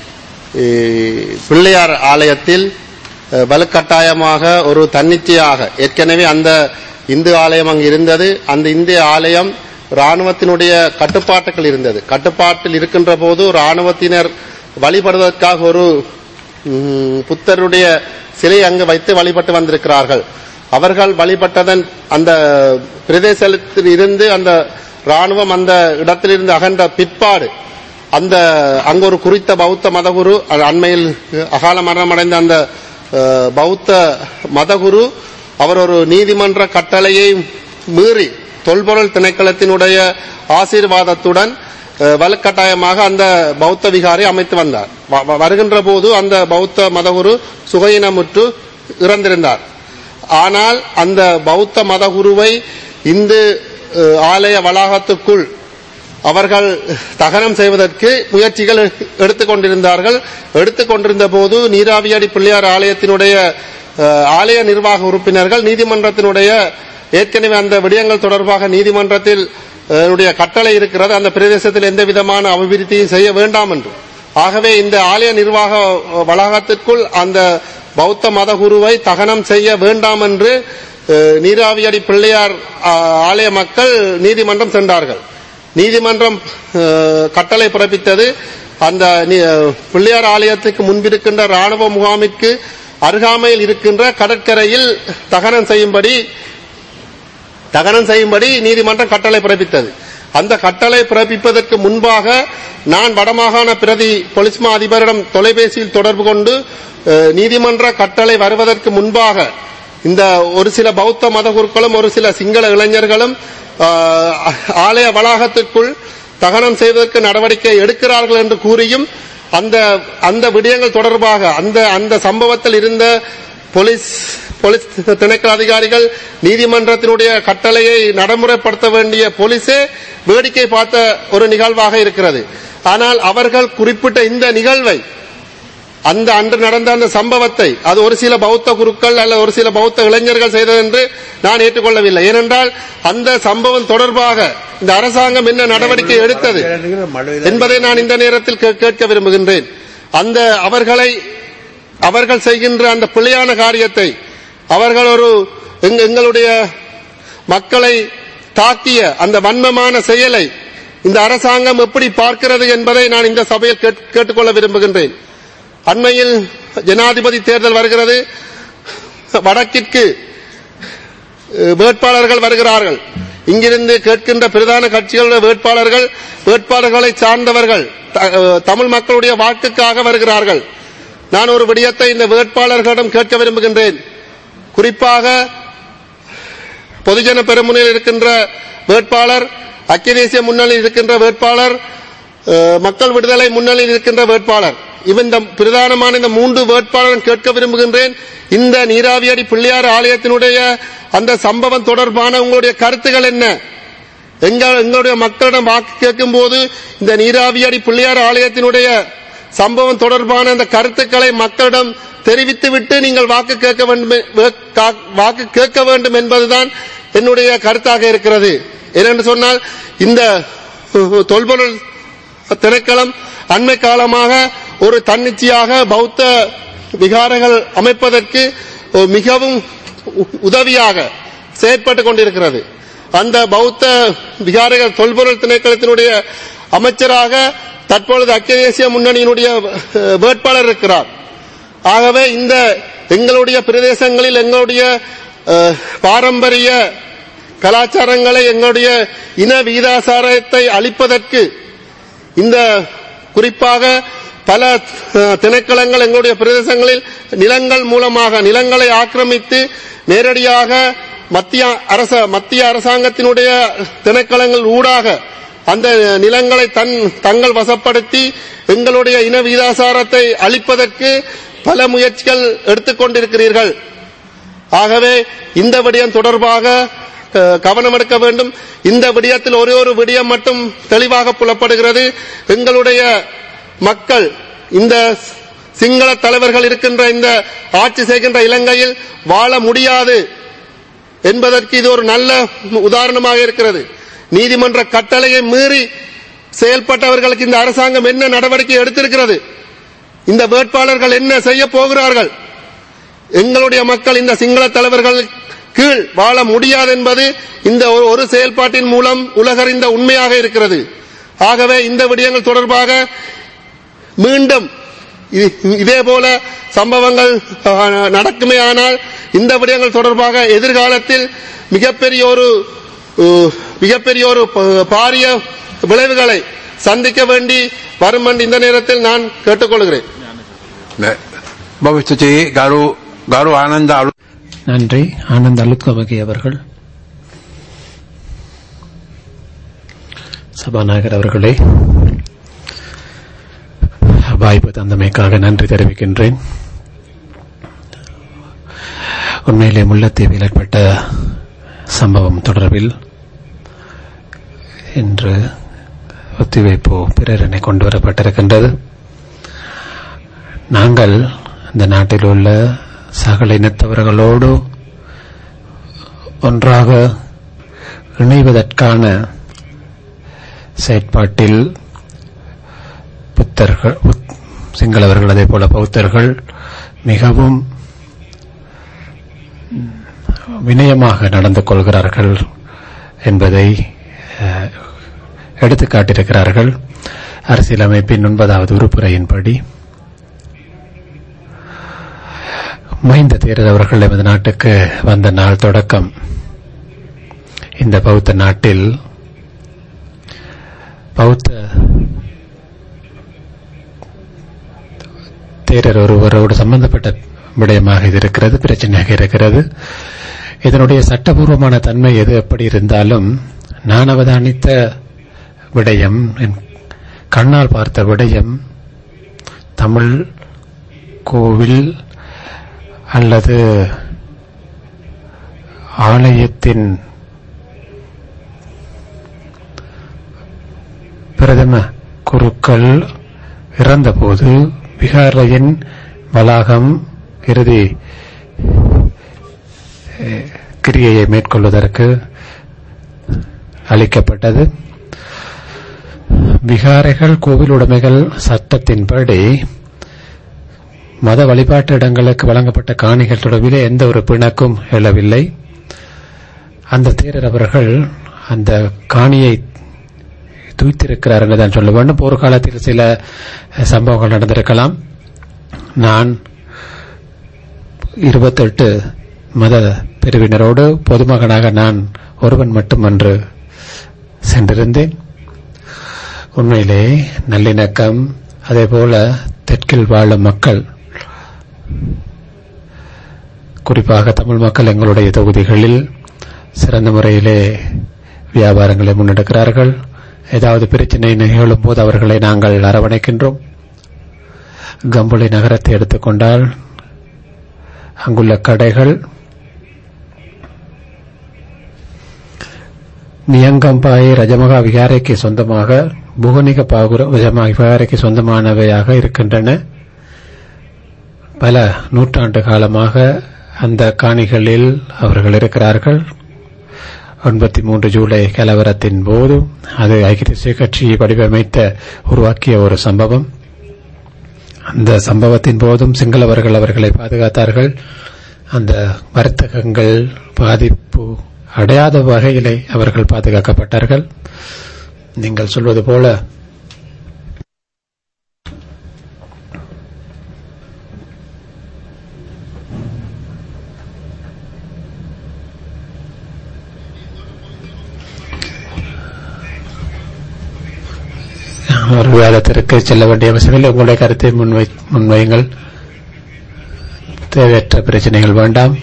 பிள்ளையார் ஆலயத்தில் வலுக்கட்டாயமாக ஒரு தன்னிச்சையாக, ஏற்கனவே அந்த இந்து ஆலயம் அங்கு இருந்தது, அந்த இந்திய ஆலயம் ராணுவத்தினுடைய கட்டுப்பாட்டுகள் இருந்தது. கட்டுப்பாட்டில் இருக்கின்ற போது ராணுவத்தினர் வழிபடுவதற்காக ஒரு புத்தருடைய சிலை அங்கு வைத்து வழிபட்டு வந்திருக்கிறார்கள். அவர்கள் வழிபட்டதன் அந்த பிரதேசத்தில் இருந்து அந்த ராணுவம் அந்த இடத்திலிருந்து அகன்ற பிற்பாடு அந்த அங்கு ஒரு குறித்த பௌத்த மதகுரு, அண்மையில் அகால மரணமடைந்த அந்த பௌத்த மதகுரு, அவர் ஒரு நீதிமன்ற கட்டளையை மீறி தொல்பொருள் திணைக்களத்தினுடைய ஆசீர்வாதத்துடன் வலுக்கட்டாயமாக அந்த பௌத்த விகாரை அமைத்து வந்தார். வருகின்ற போது அந்த பௌத்த மதகுரு சுகையினமுற்று இறந்திருந்தார். ஆனால் அந்த பௌத்த மதகுருவை இந்து ஆலய வளாகத்துக்குள் அவர்கள் தகனம் செய்வதற்கு முயற்சிகள் எடுத்துக் கொண்டிருந்தார்கள். எடுத்துக் கொண்டிருந்த போது நீராவியடி பிள்ளையார் ஆலயத்தினுடைய ஆலய நிர்வாக உறுப்பினர்கள் நீதிமன்றத்தினுடைய ஏற்கனவே அந்த விடயங்கள் தொடர்பாக நீதிமன்றத்தில் கட்டளை இருக்கிறது, அந்த பிரதேசத்தில் எந்த விதமான அபிவிருத்தியும் செய்ய வேண்டாம் என்று. ஆகவே இந்த ஆலய நிர்வாக வளாகத்திற்குள் அந்த பௌத்த மதகுருவை தகனம் செய்ய வேண்டாம் என்று நீராவியடி பிள்ளையார் ஆலய மக்கள் நீதிமன்றம் சென்றார்கள். நீதிமன்றம் கட்டளை பிறப்பித்தது, அந்த பிள்ளையார் ஆலயத்துக்கு முன்பிருக்கின்ற ராணுவ முகாமிற்கு அருகாமையில் இருக்கின்ற கடற்கரையில் தகனம் செய்யும்படி தகனம் செய்யும்படி நீதிமன்றம் கட்டளை பிறப்பித்தது. அந்த கட்டளை பிறப்பிப்பதற்கு முன்பாக நான் வடமாகாண பிரதி போலீஸ் மா அதிபரிடம் தொலைபேசியில் தொடர்பு கொண்டு நீதிமன்ற கட்டளை வருவதற்கு முன்பாக இந்த ஒரு சில பௌத்த மதகுருக்களும் ஒரு சில சிங்கள இளைஞர்களும் ஆலய வளாகத்திற்குள் தகனம் செய்வதற்கு நடவடிக்கை எடுக்கிறார்கள் என்று கூறியும் அந்த அந்த விடயங்கள் தொடர்பாக அந்த அந்த சம்பவத்தில் இருந்த போலீஸ் போலீஸ் திணைக்கள அதிகாரிகள் நீதிமன்றத்தினுடைய கட்டளையை நடைமுறைப்படுத்த வேண்டிய போலீஸே வேடிக்கை பார்த்த ஒரு நிகழ்வாக இருக்கிறது. ஆனால் அவர்கள் குறிப்பிட்ட இந்த நிகழ்வை, அந்த அன்று நடந்த அந்த சம்பவத்தை அது ஒரு சில பௌத்த குருக்கள் அல்லது ஒரு சில பௌத்த இளைஞர்கள் செய்தது என்று நான் ஏற்றுக்கொள்ளவில்லை. ஏனென்றால் அந்த சம்பவம் தொடர்பாக இந்த அரசாங்கம் என்ன நடவடிக்கை எடுத்தது என்பதை நான் இந்த நேரத்தில் கேட்க விரும்புகின்றேன். அந்த அவர்களை அவர்கள் செய்கின்ற அந்த பிழையான காரியத்தை, அவர்கள் ஒரு எங்களுடைய மக்களை தாக்கிய அந்த வன்மமான செயலை இந்த அரசாங்கம் எப்படி பார்க்கிறது என்பதை நான் இந்த சபையில் கேட்டுக்கொள்ள விரும்புகின்றேன். அண்மையில் ஜனாதிபதி தேர்தல் வருகிறது. வடக்கிற்கு வேட்பாளர்கள் வருகிறார்கள். இங்கிருந்து கேட்கின்ற பிரதான கட்சிகளுடைய வேட்பாளர்கள் வேட்பாளர்களை சார்ந்தவர்கள் தமிழ் மக்களுடைய வாக்குக்காக வருகிறார்கள். நான் ஒரு விடயத்தை இந்த வேட்பாளர்களிடம் கேட்க விரும்புகின்றேன். குறிப்பாக பொதுஜன பெரமுனையில் இருக்கின்ற வேட்பாளர், ஐக்கிய தேசிய முன்னணியில் இருக்கின்ற வேட்பாளர் மக்கள் விடுதலை முன்னணியில் இருக்கின்ற வேட்பாளர். இவன் இந்த பிரதானமான இந்த மூன்று வேட்பாளரும் கேட்க விரும்புகின்றேன். இந்த நீராவியடி பிள்ளையார் ஆலயத்தினுடைய அந்த சம்பவம் தொடர்பான உங்களுடைய கருத்துக்கள் என்ன? எங்களுடைய மக்களிடம் வாக்கு கேட்கும் போது இந்த நீராவியடி பிள்ளையார் ஆலயத்தினுடைய சம்பவம் தொடர்பான அந்த கருத்துக்களை மக்களிடம் தெரிவித்துவிட்டு நீங்கள் வாக்கு கேட்க வேண்டும் வாக்கு கேட்க வேண்டும் என்பதுதான் என்னுடைய கருத்தாக இருக்கிறது. ஏனென்று சொன்னால் இந்த தொல்பொருள் திணைக்களம் அண்மை காலமாக ஒரு தன்னிச்சையாக பௌத்த விகாரங்கள் அமைப்பதற்கு மிகவும் உதவியாக செயற்பட்டுக் கொண்டிருக்கிறது. அந்த பௌத்த விகாரங்கள் தொல்பொருள் திணைக்களத்தினுடைய அமைச்சராக தற்பொழுது ஐக்கிய தேசிய முன்னணியினுடைய வேட்பாளர் இருக்கிறார். ஆகவே இந்த எங்களுடைய பிரதேசங்களில் எங்களுடைய பாரம்பரிய கலாச்சாரங்களை எங்களுடைய இன விகிதாசாரத்தை அளிப்பதற்கு இந்த குறிப்பாக பல திணைக்களங்கள் எங்களுடைய பிரதேசங்களில் நிலங்கள் மூலமாக நிலங்களை ஆக்கிரமித்து நேரடியாக மத்திய அரச மத்திய அரசாங்கத்தினுடைய திணைக்களங்கள் ஊடாக அந்த நிலங்களை தன் தங்கள் வசப்படுத்தி எங்களுடைய இன விகிதாசாரத்தை அளிப்பதற்கு பல முயற்சிகள் எடுத்துக்கொண்டிருக்கிறீர்கள். ஆகவே இந்த விடயம் தொடர்பாக கவனம் எடுக்க வேண்டும். இந்த விடயத்தில் ஒரே ஒரு விடயம் மட்டும் தெளிவாக புலப்படுகிறது. எங்களுடைய மக்கள் இந்த சிங்கள தலைவர்கள் இருக்கின்ற இந்த ஆட்சி செய்கின்ற இலங்கையில் வாழ முடியாது என்பதற்கு இது ஒரு நல்ல உதாரணமாக இருக்கிறது. நீதிமன்ற கட்டளையை மீறி செயல்பட்டவர்களுக்கு இந்த அரசாங்கம் என்ன நடவடிக்கை எடுத்திருக்கிறது? இந்த வேட்பாளர்கள் என்ன செய்ய போகிறார்கள்? எங்களுடைய மக்கள் இந்த சிங்கள தலைவர்கள் கீழ் வாழ முடியாது என்பது இந்த ஒரு செயல்பாட்டின் மூலம் உலகறிந்த உண்மையாக இருக்கிறது. ஆகவே இந்த விடயங்கள் தொடர்பாக மீண்டும் இதேபோல சம்பவங்கள் நடக்குமே ஆனால் இந்த விடயங்கள் தொடர்பாக எதிர்காலத்தில் மிகப்பெரிய ஒரு மிகப்பெரிய ஒரு பாரிய விளைவுகளை சந்திக்க வேண்டி வரும் என்று இந்த நேரத்தில் நான் கேட்டுக்கொள்கிறேன். நன்றி. ஆனந்த் அலுத்கமகி அவர்கள். சபாநாயகர் அவர்களே, வாய்ப்பு தந்தமைக்காக நன்றி தெரிவிக்கின்றேன். உண்மையிலே முல்லைத்தீவில் ஏற்பட்ட சம்பவம் தொடர்பில் இன்று ஒத்திவைப்பு பிரேரணை கொண்டுவரப்பட்டிருக்கின்றது. நாங்கள் இந்த நாட்டில் உள்ள சகல இனத்தவர்களோடு ஒன்றாக இணைவதற்கான செயற்பாட்டில் புத்தர்கள், சிங்களவர்கள், அதே போல பௌத்தர்கள் மிகவும் வினயமாக நடந்து கொள்கிறார்கள் என்பதை எடுத்துக்காட்டியிருக்கிறார்கள். அரசியலமைப்பின் ஒன்பதாவது உறுப்புரையின்படி மஹிந்த தேரர் அவர்கள் எமது நாட்டுக்கு வந்த நாள் தொடக்கம் இந்த பௌத்த நாட்டில் பௌத்த தேரர் ஒருவரோடு சம்பந்தப்பட்ட விடயமாக இது இருக்கிறது, பிரச்சனையாக இருக்கிறது. இதனுடைய சட்டபூர்வமான தன்மை எது எப்படி இருந்தாலும் நான் அவதானித்த விடயம், என் கண்ணால் பார்த்த விடயம், தமிழ் கோவில் அல்லது ஆலயத்தின் பிரதம குருக்கள் இறந்தபோது விகாரையின் வளாகம் இறுதி கிரியையை மேற்கொள்வதற்கு அளிக்கப்பட்டது. விகாரைகள் கோவில் உடைமைகள் சட்டத்தின்படி மத வழிபாட்டு இடங்களுக்கு வழங்கப்பட்ட காணிகள் தொடர்பிலே எந்த ஒரு பிணக்கும் எழவில்லை. அந்த தேரர் அவர்கள் அந்த காணியை தூய்த்திருக்கிறார் என்றுதான் சொல்ல வேண்டும். போர்க்காலத்தில் சில சம்பவங்கள் நடந்திருக்கலாம். நான் இருபத்தெட்டு மத பிரிவினரோடு பொதுமகனாக நான் ஒருவன் மட்டுமன்று சென்றிருந்தேன். உண்மையிலே நல்லிணக்கம், அதேபோல தெற்கில் வாழும் மக்கள், குறிப்பாக தமிழ் மக்கள் எங்களுடைய தொகுதிகளில் சிறந்த முறையிலே வியாபாரங்களை முன்னெடுக்கிறார்கள். ஏதாவது பிரச்சனை நிகழும் போது அவர்களை நாங்கள் அரவணைக்கின்றோம். கம்பளி நகரத்தை எடுத்துக்கொண்டால் அங்குள்ள கடைகள் மியங்கம்பாய் ரஜமகா விகாரைக்கு சொந்தமாக, புகனிக பாகுர ரஜமகா விகாரைக்கு சொந்தமானவையாக இருக்கின்றன. பல நூற்றாண்டு காலமாக அந்த காணிகளில் அவர்கள் இருக்கிறார்கள். எண்பத்தி மூன்று ஜூலை கலவரத்தின் போது அது ஐக்கிய தேசிய கட்சியை வடிவமைத்த உருவாக்கிய ஒரு சம்பவம். அந்த சம்பவத்தின் போதும் சிங்களவர்கள் அவர்களை பாதுகாத்தார்கள். அந்த வர்த்தகங்கள் பாதிப்பு அடையாத வகையிலே அவர்கள் பாதுகாக்கப்பட்டார்கள். நீங்கள் சொல்வது போல ஒரு விவாதத்திற்கு செல்ல வேண்டிய அவசியமில்லை. உங்களுடைய கருத்தை முன்வை முன்வையுங்கள். தேவையற்ற பிரச்சனைகள் வேண்டாம்.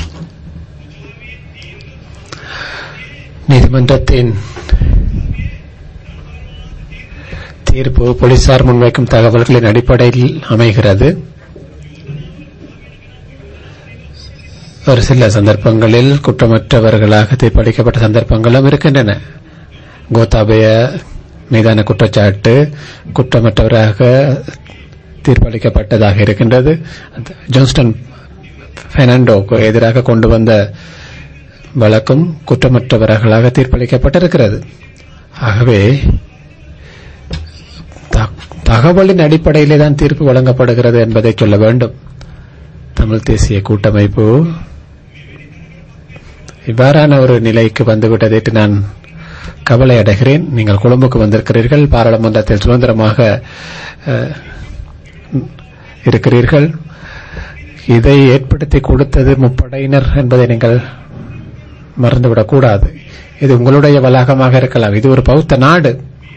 நீதிமன்றத்தின் தீர்ப்பு போலீசார் முன்வைக்கும் தகவல்களின் அடிப்படையில் அமைகிறது. ஒரு சில சந்தர்ப்பங்களில் குற்றமற்றவர்களாக தீர்ப்பளிக்கப்பட்ட சந்தர்ப்பங்களும் இருக்கின்றன. கோத்தாபய மீதான குற்றச்சாட்டு குற்றமற்றவராக தீர்ப்பளிக்கப்பட்டதாக இருக்கின்றது. ஜான்ஸ்டன் பெர்னாண்டோக்கு எதிராக கொண்டு வந்த வழக்கும் குற்றமற்றவர்களாக தீர்ப்பளிக்கப்பட்டிருக்கிறது. ஆகவே தகவலின் அடிப்படையிலே தான் தீர்ப்பு வழங்கப்படுகிறது என்பதை சொல்ல வேண்டும். தமிழ் தேசிய கூட்டமைப்பு இவ்வாறான ஒரு நிலைக்கு வந்துவிட்டதை நான் கவலை அடைகிறேன். நீங்கள் கொழும்புக்கு வந்திருக்கிறீர்கள், பாராளுமன்றத்தில் சுதந்திரமாக இருக்கிறீர்கள். இதை ஏற்படுத்தி கொடுத்தது முப்படையினர் என்பதை நீங்கள் மறந்துவிடக்கூடாது. இது உங்களுடைய வளாகமாக இருக்கலாம். இது ஒரு பௌத்த நாடு.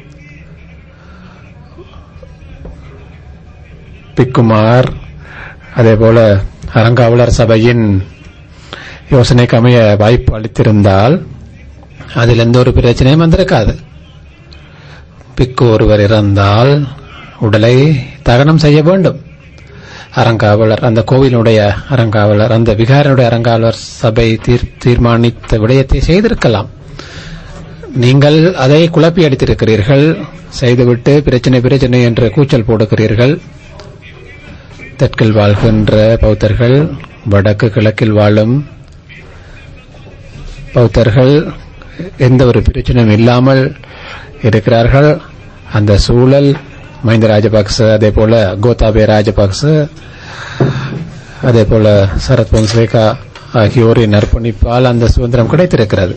பிக்குமார் அதேபோல அறங்காவலர் சபையின் யோசனைக்கு அமைய வாய்ப்பு அளித்திருந்தால் அதில் எந்த ஒரு பிரச்சனையும் வந்திருக்காது. பிக்கு ஒருவர் இறந்தால் உடலை தகனம் செய்ய வேண்டும். அறங்காவலர், அந்த கோவிலுடைய அறங்காவலர், அந்த விகாரனுடைய அறங்காவலர் சபை தீர்மானித்த விடயத்தை செய்திருக்கலாம். நீங்கள் அதை குழப்பி அடித்திருக்கிறீர்கள். செய்துவிட்டு பிரச்சனை பிரச்சனை என்று கூச்சல் போடுகிறீர்கள். தெற்கில் வாழ்கின்ற பௌத்தர்கள், வடக்கு கிழக்கில் வாழும் பௌத்தர்கள் எந்த ஒரு பிரச்சனையும் இல்லாமல் இருக்கிறார்கள். அந்த சூழல் மஹிந்த ராஜபக்ச, அதே போல கோத்தாபய ராஜபக்ச, அதே போல சரத் பொன்சேகா ஆகியோரின் அர்ப்பணிப்பால் அந்த சுதந்திரம் கிடைத்திருக்கிறது.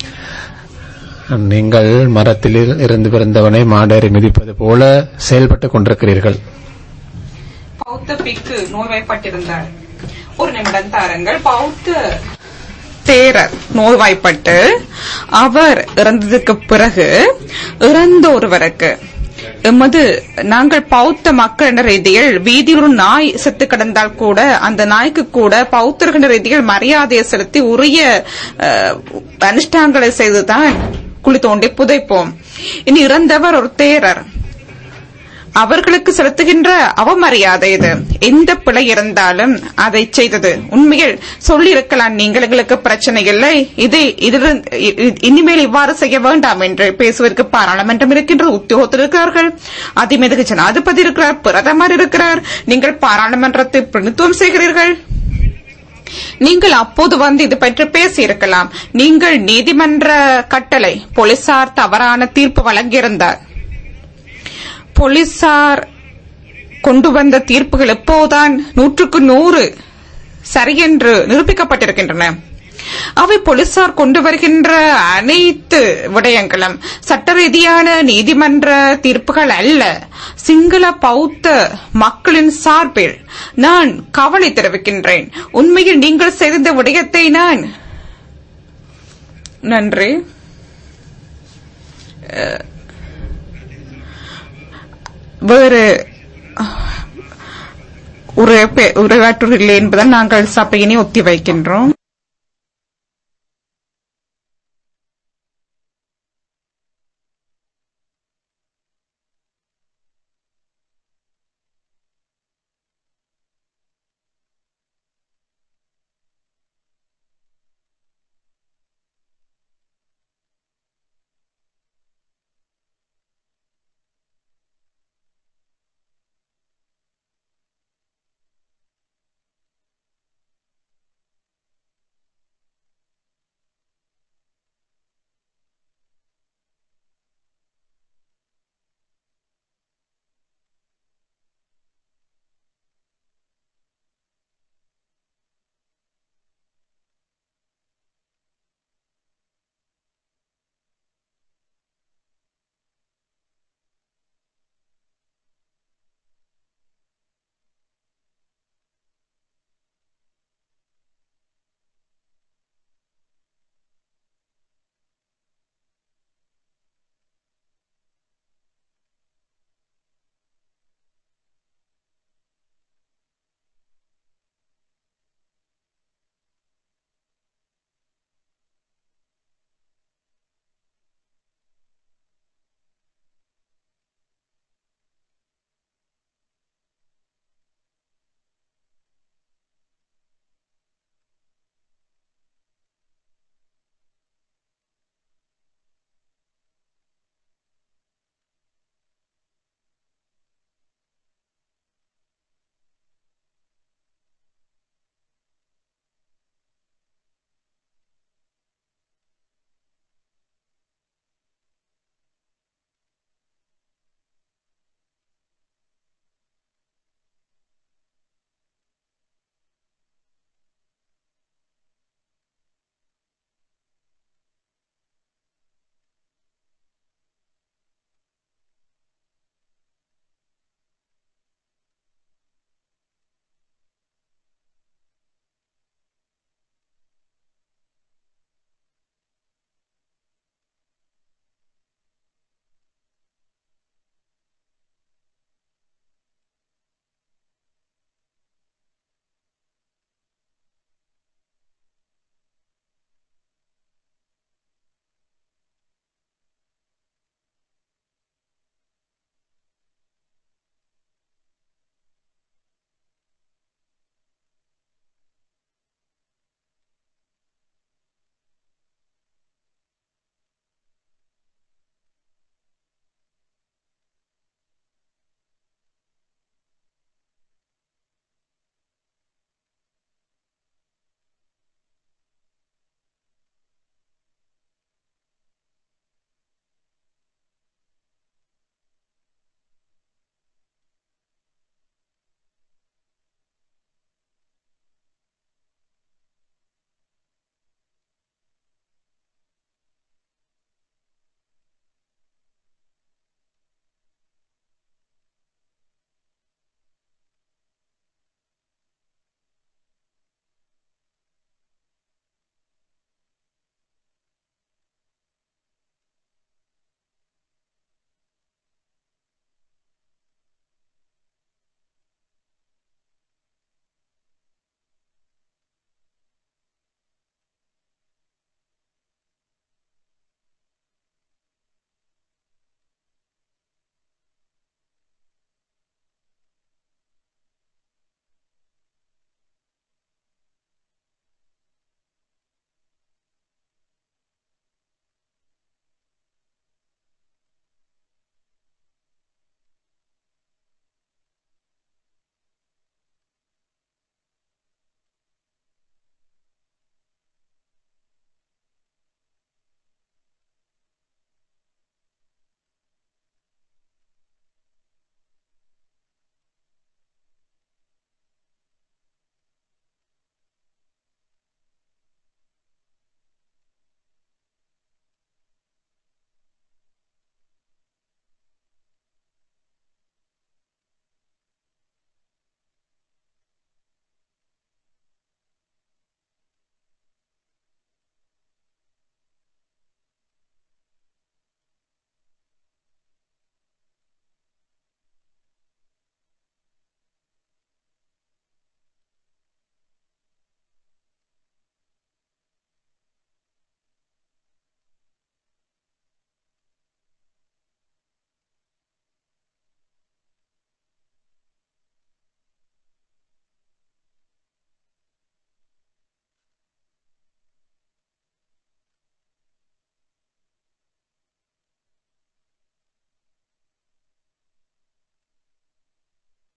நீங்கள் மரத்தில் இருந்து பிறந்தவனை மாடேறி மிதிப்பது போல செயல்பட்டுக் கொண்டிருக்கிறீர்கள். பௌத்த பிக்கு நோய்வாய்ப்பட்டிருந்தார். ஒரு நிமிடம் தாருங்கள். பௌத்த தேரர் நோய்வாய்ப்பட்டு அவர் இறந்ததுக்கு பிறகு இறந்த ஒருவருக்கு எமது நாங்கள் பௌத்த மக்கள் என்ற ரீதியில் வீதியில் ஒரு நாய் செத்து கிடந்தால் கூட அந்த நாய்க்கு கூட பௌத்தர்கள் என்ற ரீதியில் மரியாதையை செலுத்தி உரிய அனுஷ்டானங்களை செய்துதான் குழி தோண்டி புதைப்போம். இனி இறந்தவர் ஒரு தேரர், அவர்களுக்கு செலுத்துகின்ற அவமரியாதை இது. எந்த பிழை இருந்தாலும் அதை செய்தது உண்மையில் சொல்லி இருக்கலாம். நீங்கள் எங்களுக்கு பிரச்சனை இல்லை, இது இனிமேல் இவ்வாறு செய்ய வேண்டாம் என்று பேசுவதற்கு பாராளுமன்றம் இருக்கின்றது, உத்தியோகத்தில் இருக்கிறார்கள், அதிமேதகு ஜனாதிபதி இருக்கிறார், பிரதமர் இருக்கிறார். நீங்கள் பாராளுமன்றத்தை பிரதிநிதித்துவம் செய்கிறீர்கள். நீங்கள் அப்போது வந்து இது பற்றி பேசியிருக்கலாம். நீங்கள் நீதிமன்ற கட்டளை, போலீசார் தவறான தீர்ப்பு வழங்கியிருந்தார். போலீசார் கொண்டு வந்த தீர்ப்புகள் எப்போதான் நூற்றுக்கு நூறு சரியென்று நிரூபிக்கப்பட்டிருக்கின்றன. அவை போலீசார் கொண்டு வருகின்ற அனைத்து விடயங்களும் சட்ட ரீதியான நீதிமன்ற தீர்ப்புகள் அல்ல. சிங்கள பௌத்த மக்களின் சார்பில் நான் கவலை தெரிவிக்கின்றேன். உண்மையில் நீங்கள் செய்த விடயத்தை நான் நன்றி வேறு உரையாற்றுவதில்லை என்பதால் நாங்கள் சபையினை ஒத்தி வைக்கின்றோம்.